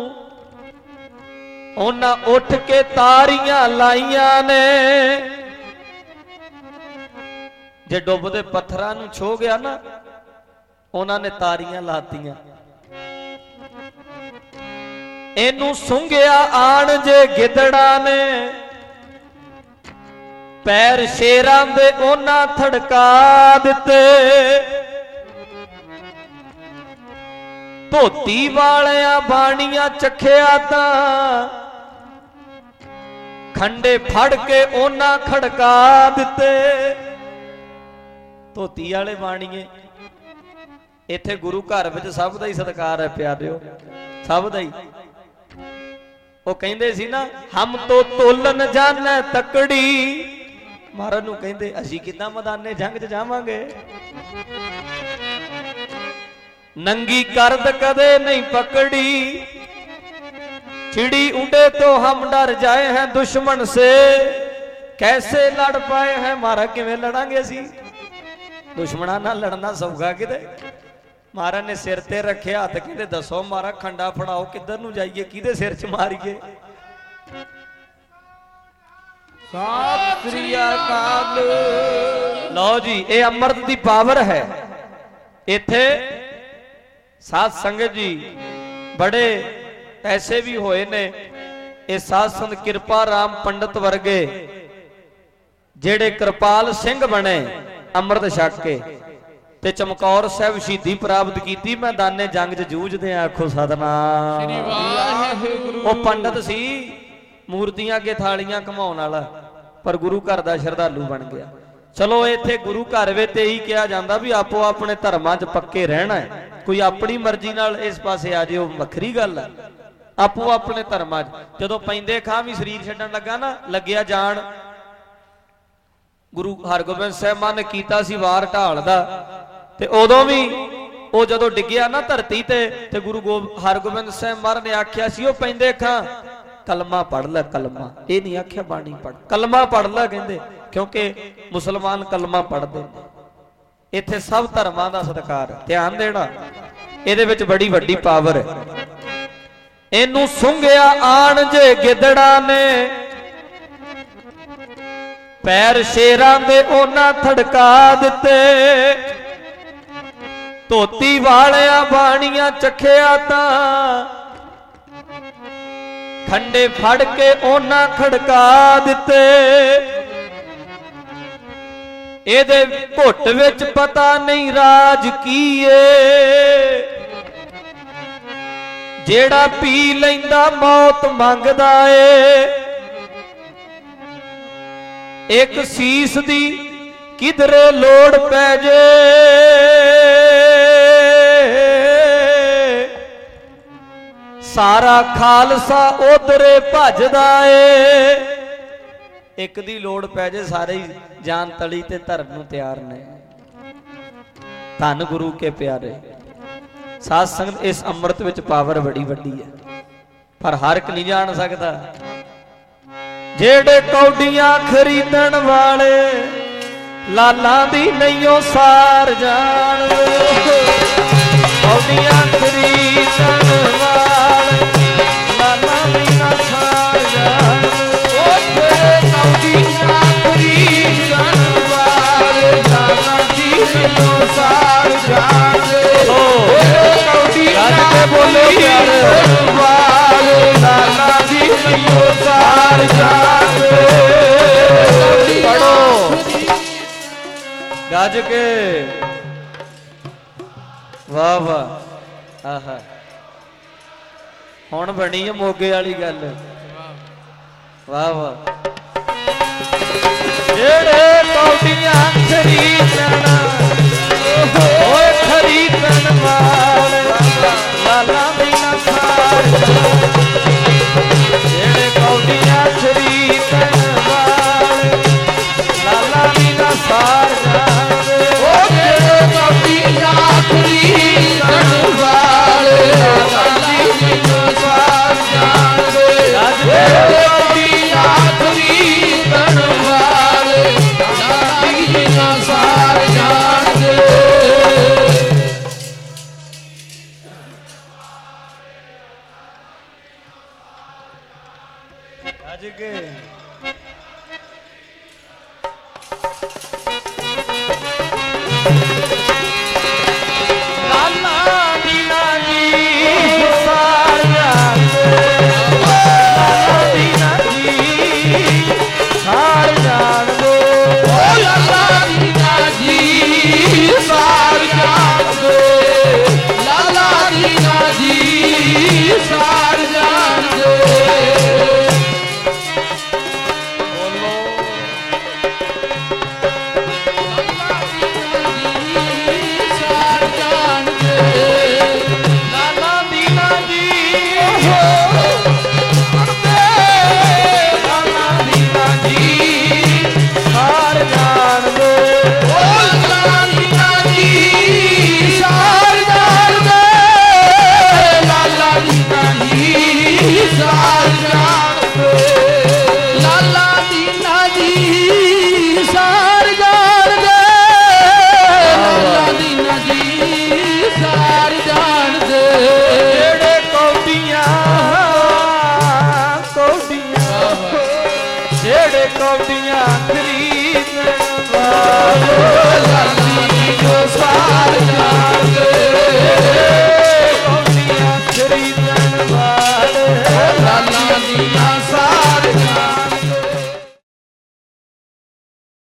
उन्हां उठ के तारियां लाइयां ने। जे डुबदे पत्थरां नू छो गया ना, उन्हां ने तारियां लातियां। इनू सुंघिया आण जे गिदड़ा ने, पैर शेरां दे उन्हां थड़का दिते। धोती वालियां बाणियां चखिया तां, खंडे फड़ के उन्हां खड़का दिते। धोती वाले बाणीए इत्थे गुरु घर विच सब दा ही सत्कार है प्यारिओ, सब दा ही। वो कहंदे सी ना, हम तो तोलन जाने तकड़ी, महाराज नूं कहंदे असीं किद्दां मैदाने जंग च जावांगे। नंगी करद कदे नहीं पकड़ी, चिड़ी उड़े तो हम डर जाए हैं दुश्मन से, कैसे लड़ पाए हैं? महाराज किवें लड़ांगे असीं? दुश्मनां नाल लड़ना सौखा किते? महाराज ने सिर ते रखे हाथ, कहते दसो महाराज खंडा फड़ाओ, किधर नूं जाइए, किहदे सिर च मारिए? सत श्री अकाल। लो जी, ये अमृत दी पावर है। इत्थे साध संगत जी बड़े ऐसे भी होए ने, ये साध संत कृपा राम पंडित वर्गे जेड़े कृपाल सिंह बने, ਅੰਮ੍ਰਿਤ ਛਕ ਕੇ ਤੇ ਚਮਕੌਰ ਸਾਹਿਬ ਸ਼ਹੀਦੀ ਪ੍ਰਾਪਤ ਕੀਤੀ। ਮੈਦਾਨੇ ਜੰਗ 'ਚ ਜੂਝਦੇ ਆਖੋ ਸਤਨਾਮ ਸ੍ਰੀ ਵਾਹਿਗੁਰੂ। ਉਹ ਪੰਡਤ ਸੀ ਮੂਰਤੀਆਂ ਅੱਗੇ ਥਾਲੀਆਂ ਘਮਾਉਣ ਵਾਲਾ, ਪਰ ਗੁਰੂ ਘਰ ਦਾ ਸ਼ਰਧਾਲੂ ਬਣ ਗਿਆ। ਚਲੋ ਇੱਥੇ ਗੁਰੂ ਘਰ ਵਿੱਚ ਤੇ ਇਹੀ ਕਿਹਾ ਜਾਂਦਾ ਵੀ ਆਪੋ ਆਪਣੇ ਧਰਮਾਂ 'ਚ ਪੱਕੇ ਰਹਿਣਾ ਹੈ। ਕੋਈ ਆਪਣੀ ਮਰਜ਼ੀ ਨਾਲ ਇਸ ਪਾਸੇ ਆ ਜੇ ਉਹ ਵੱਖਰੀ ਗੱਲ ਹੈ। ਆਪੋ ਆਪਣੇ ਧਰਮਾਂ 'ਚ ਜਦੋਂ ਪੈਂਦੇ ਖਾਂ ਵੀ ਸਰੀਰ ਛੱਡਣ ਲੱਗਾ ਨਾ, ਲੱਗਿਆ ਜਾਣ, ਗੁਰੂ ਹਰਗੋਬਿੰਦ ਸਾਹਿਬ ਮਾਨ ਨੇ ਕੀਤਾ ਸੀ ਵਾਰ ਢਾਲ ਦਾ, ਤੇ ਉਦੋਂ ਵੀ ਉਹ ਜਦੋਂ ਡਿੱਗਿਆ ਨਾ ਧਰਤੀ ਤੇ ਤੇ ਗੁਰੂ ਗੋਬਿੰਦ ਹਰਗੋਬਿੰਦ ਸਾਹਿਬ ਮਹਾਰਾਜ ਨੇ ਆਖਿਆ ਸੀ ਉਹ ਪੈਂਦੇ ਖਾਂ ਕਲਮਾ ਪੜ ਲੈ, ਕਲਮਾ। ਇਹ ਨਹੀਂ ਆਖਿਆ ਬਾਣੀ ਪੜ, ਕਲਮਾ ਪੜ ਲੈ ਕਹਿੰਦੇ, ਕਿਉਂਕਿ ਮੁਸਲਮਾਨ ਕਲਮਾ ਪੜਦੇ ਨੇ। ਇੱਥੇ ਸਭ ਧਰਮਾਂ ਦਾ ਸਤਿਕਾਰ, ਧਿਆਨ ਦੇਣਾ, ਇਹਦੇ ਵਿੱਚ ਬੜੀ ਵੱਡੀ ਪਾਵਰ ਹੈ। ਇਹਨੂੰ ਸੁੰਘਿਆ ਆਣ ਜੇ ਗਿੱਦੜਾਂ ਨੇ, ਪੈਰ ਸ਼ੇਰਾਂ ਦੇ ਉਹਨਾਂ ਥੜਕਾ ਦਿੱਤੇ। ਧੋਤੀ ਵਾਲਿਆਂ ਬਾਣੀਆਂ ਚੱਖਿਆ ਤਾਂ ਖੰਡੇ ਫੜ ਕੇ ਉਹਨਾਂ ਖੜਕਾ ਦਿੱਤੇ। ਇਹਦੇ ਘੁੱਟ ਵਿੱਚ ਪਤਾ ਨਹੀਂ ਰਾਜ ਕੀ ਏ, ਜਿਹੜਾ ਪੀ ਲੈਂਦਾ ਮੌਤ ਮੰਗਦਾ ਏ। ਇੱਕ ਸੀਸ ਦੀ ਕਿਧਰੇ ਲੋੜ ਪੈ ਜੇ, ਸਾਰਾ ਖਾਲਸਾ ਉਧਰੇ ਭੱਜਦਾ ਏ। ਇੱਕ ਦੀ ਲੋੜ ਪੈ ਜੇ ਸਾਰੇ ਹੀ ਜਾਨ ਤਲੀ ਤੇ ਧਰਮ ਨੂੰ ਤਿਆਰ ਨੇ। ਧੰਨ ਗੁਰੂ ਕੇ ਪਿਆਰੇ ਸਾਧ ਸੰਗਤ, ਇਸ ਅੰਮ੍ਰਿਤ ਵਿੱਚ ਪਾਵਰ ਬੜੀ ਵੱਡੀ ਹੈ, ਪਰ ਹਰ ਇੱਕ ਨਹੀਂ ਜਾਣ ਸਕਦਾ। ਜਿਹੜੇ ਕੌਡੀਆਂ ਖਰੀਦਣ ਵਾਲੇ ਲਾਲਾਂ ਦੀ ਨਹੀਂਓ ਸਾਰ ਜਾਣ, ਕੌਡੀਆਂ ਖਰੀਦਣ ਵਾਲੇ ਲਾਲਾਂ ਦੀ ਨਾ ਸਾਰ ਜਾਣ। ਉਹ ਜਿਹੜੇ ਕੌਡੀਆਂ ਖਰੀਦਣ ਵਾਲੇ ਲਾਲਾਂ ਦੀ ਨਹੀਂਓ ਸਾਰ ਜਾਣ, ਉਹ ਕੌਡੀਆਂ ਖਰੀਦਣ ਵਾਲੇ ਲਾਲਾਂ ਦੀ ਨਹੀਂਓ ਸਾਰ ਜਾਣ। ਪੜੋ ਗੱਜ ਕੇ, ਵਾਹ ਵਾਹ, ਆਹਾ ਹੁਣ ਬਣੀ ਹੈ ਮੋਗੇ ਵਾਲੀ ਗੱਲ, ਵਾਹ ਵਾਹ। ਜਿਹੜੇ ਕੌਡੀਆਂ ਖਰੀਦਣ ਓਏ ਖਰੀਦਣ ਵਾਲੇ ਲਾਲਾਂ ਦੀ ਨਾ ਸਾਰ, ਜਿਹੜੇ ਕੌਡੀਆਂ ਖਰੀਦਣ ਵਾਲੇ ਲਾਲਾਂ ਦੀ ਨਾ ਸਾਰ ਜਾਣਦੇ। ਉਹ ਜਿਹੜੇ ਕੌਡੀਆਂ ਖਰੀਦਣ ਵਾਲੇ ਲਾਲਾਂ ਦੀ ਨਾ ਸਾਰ ਜਾਣਦੇ। ਜਿਹੜੇ ਕੌਡੀਆਂ ਖਰੀਦਣ ਵਾਲੇ ਲਾਲਾਂ ਦੀ ਨਾ ਸਾਰ ਜਾਣਦੇ। ਅੱਜ ਕੇ ਕੌਡੀਆਂ ਖਰੀਦਣ ਵਾਲੇ ਲਾਲਾਂ ਦੀ ਨਾ ਸਾਰ ਜਾਣ।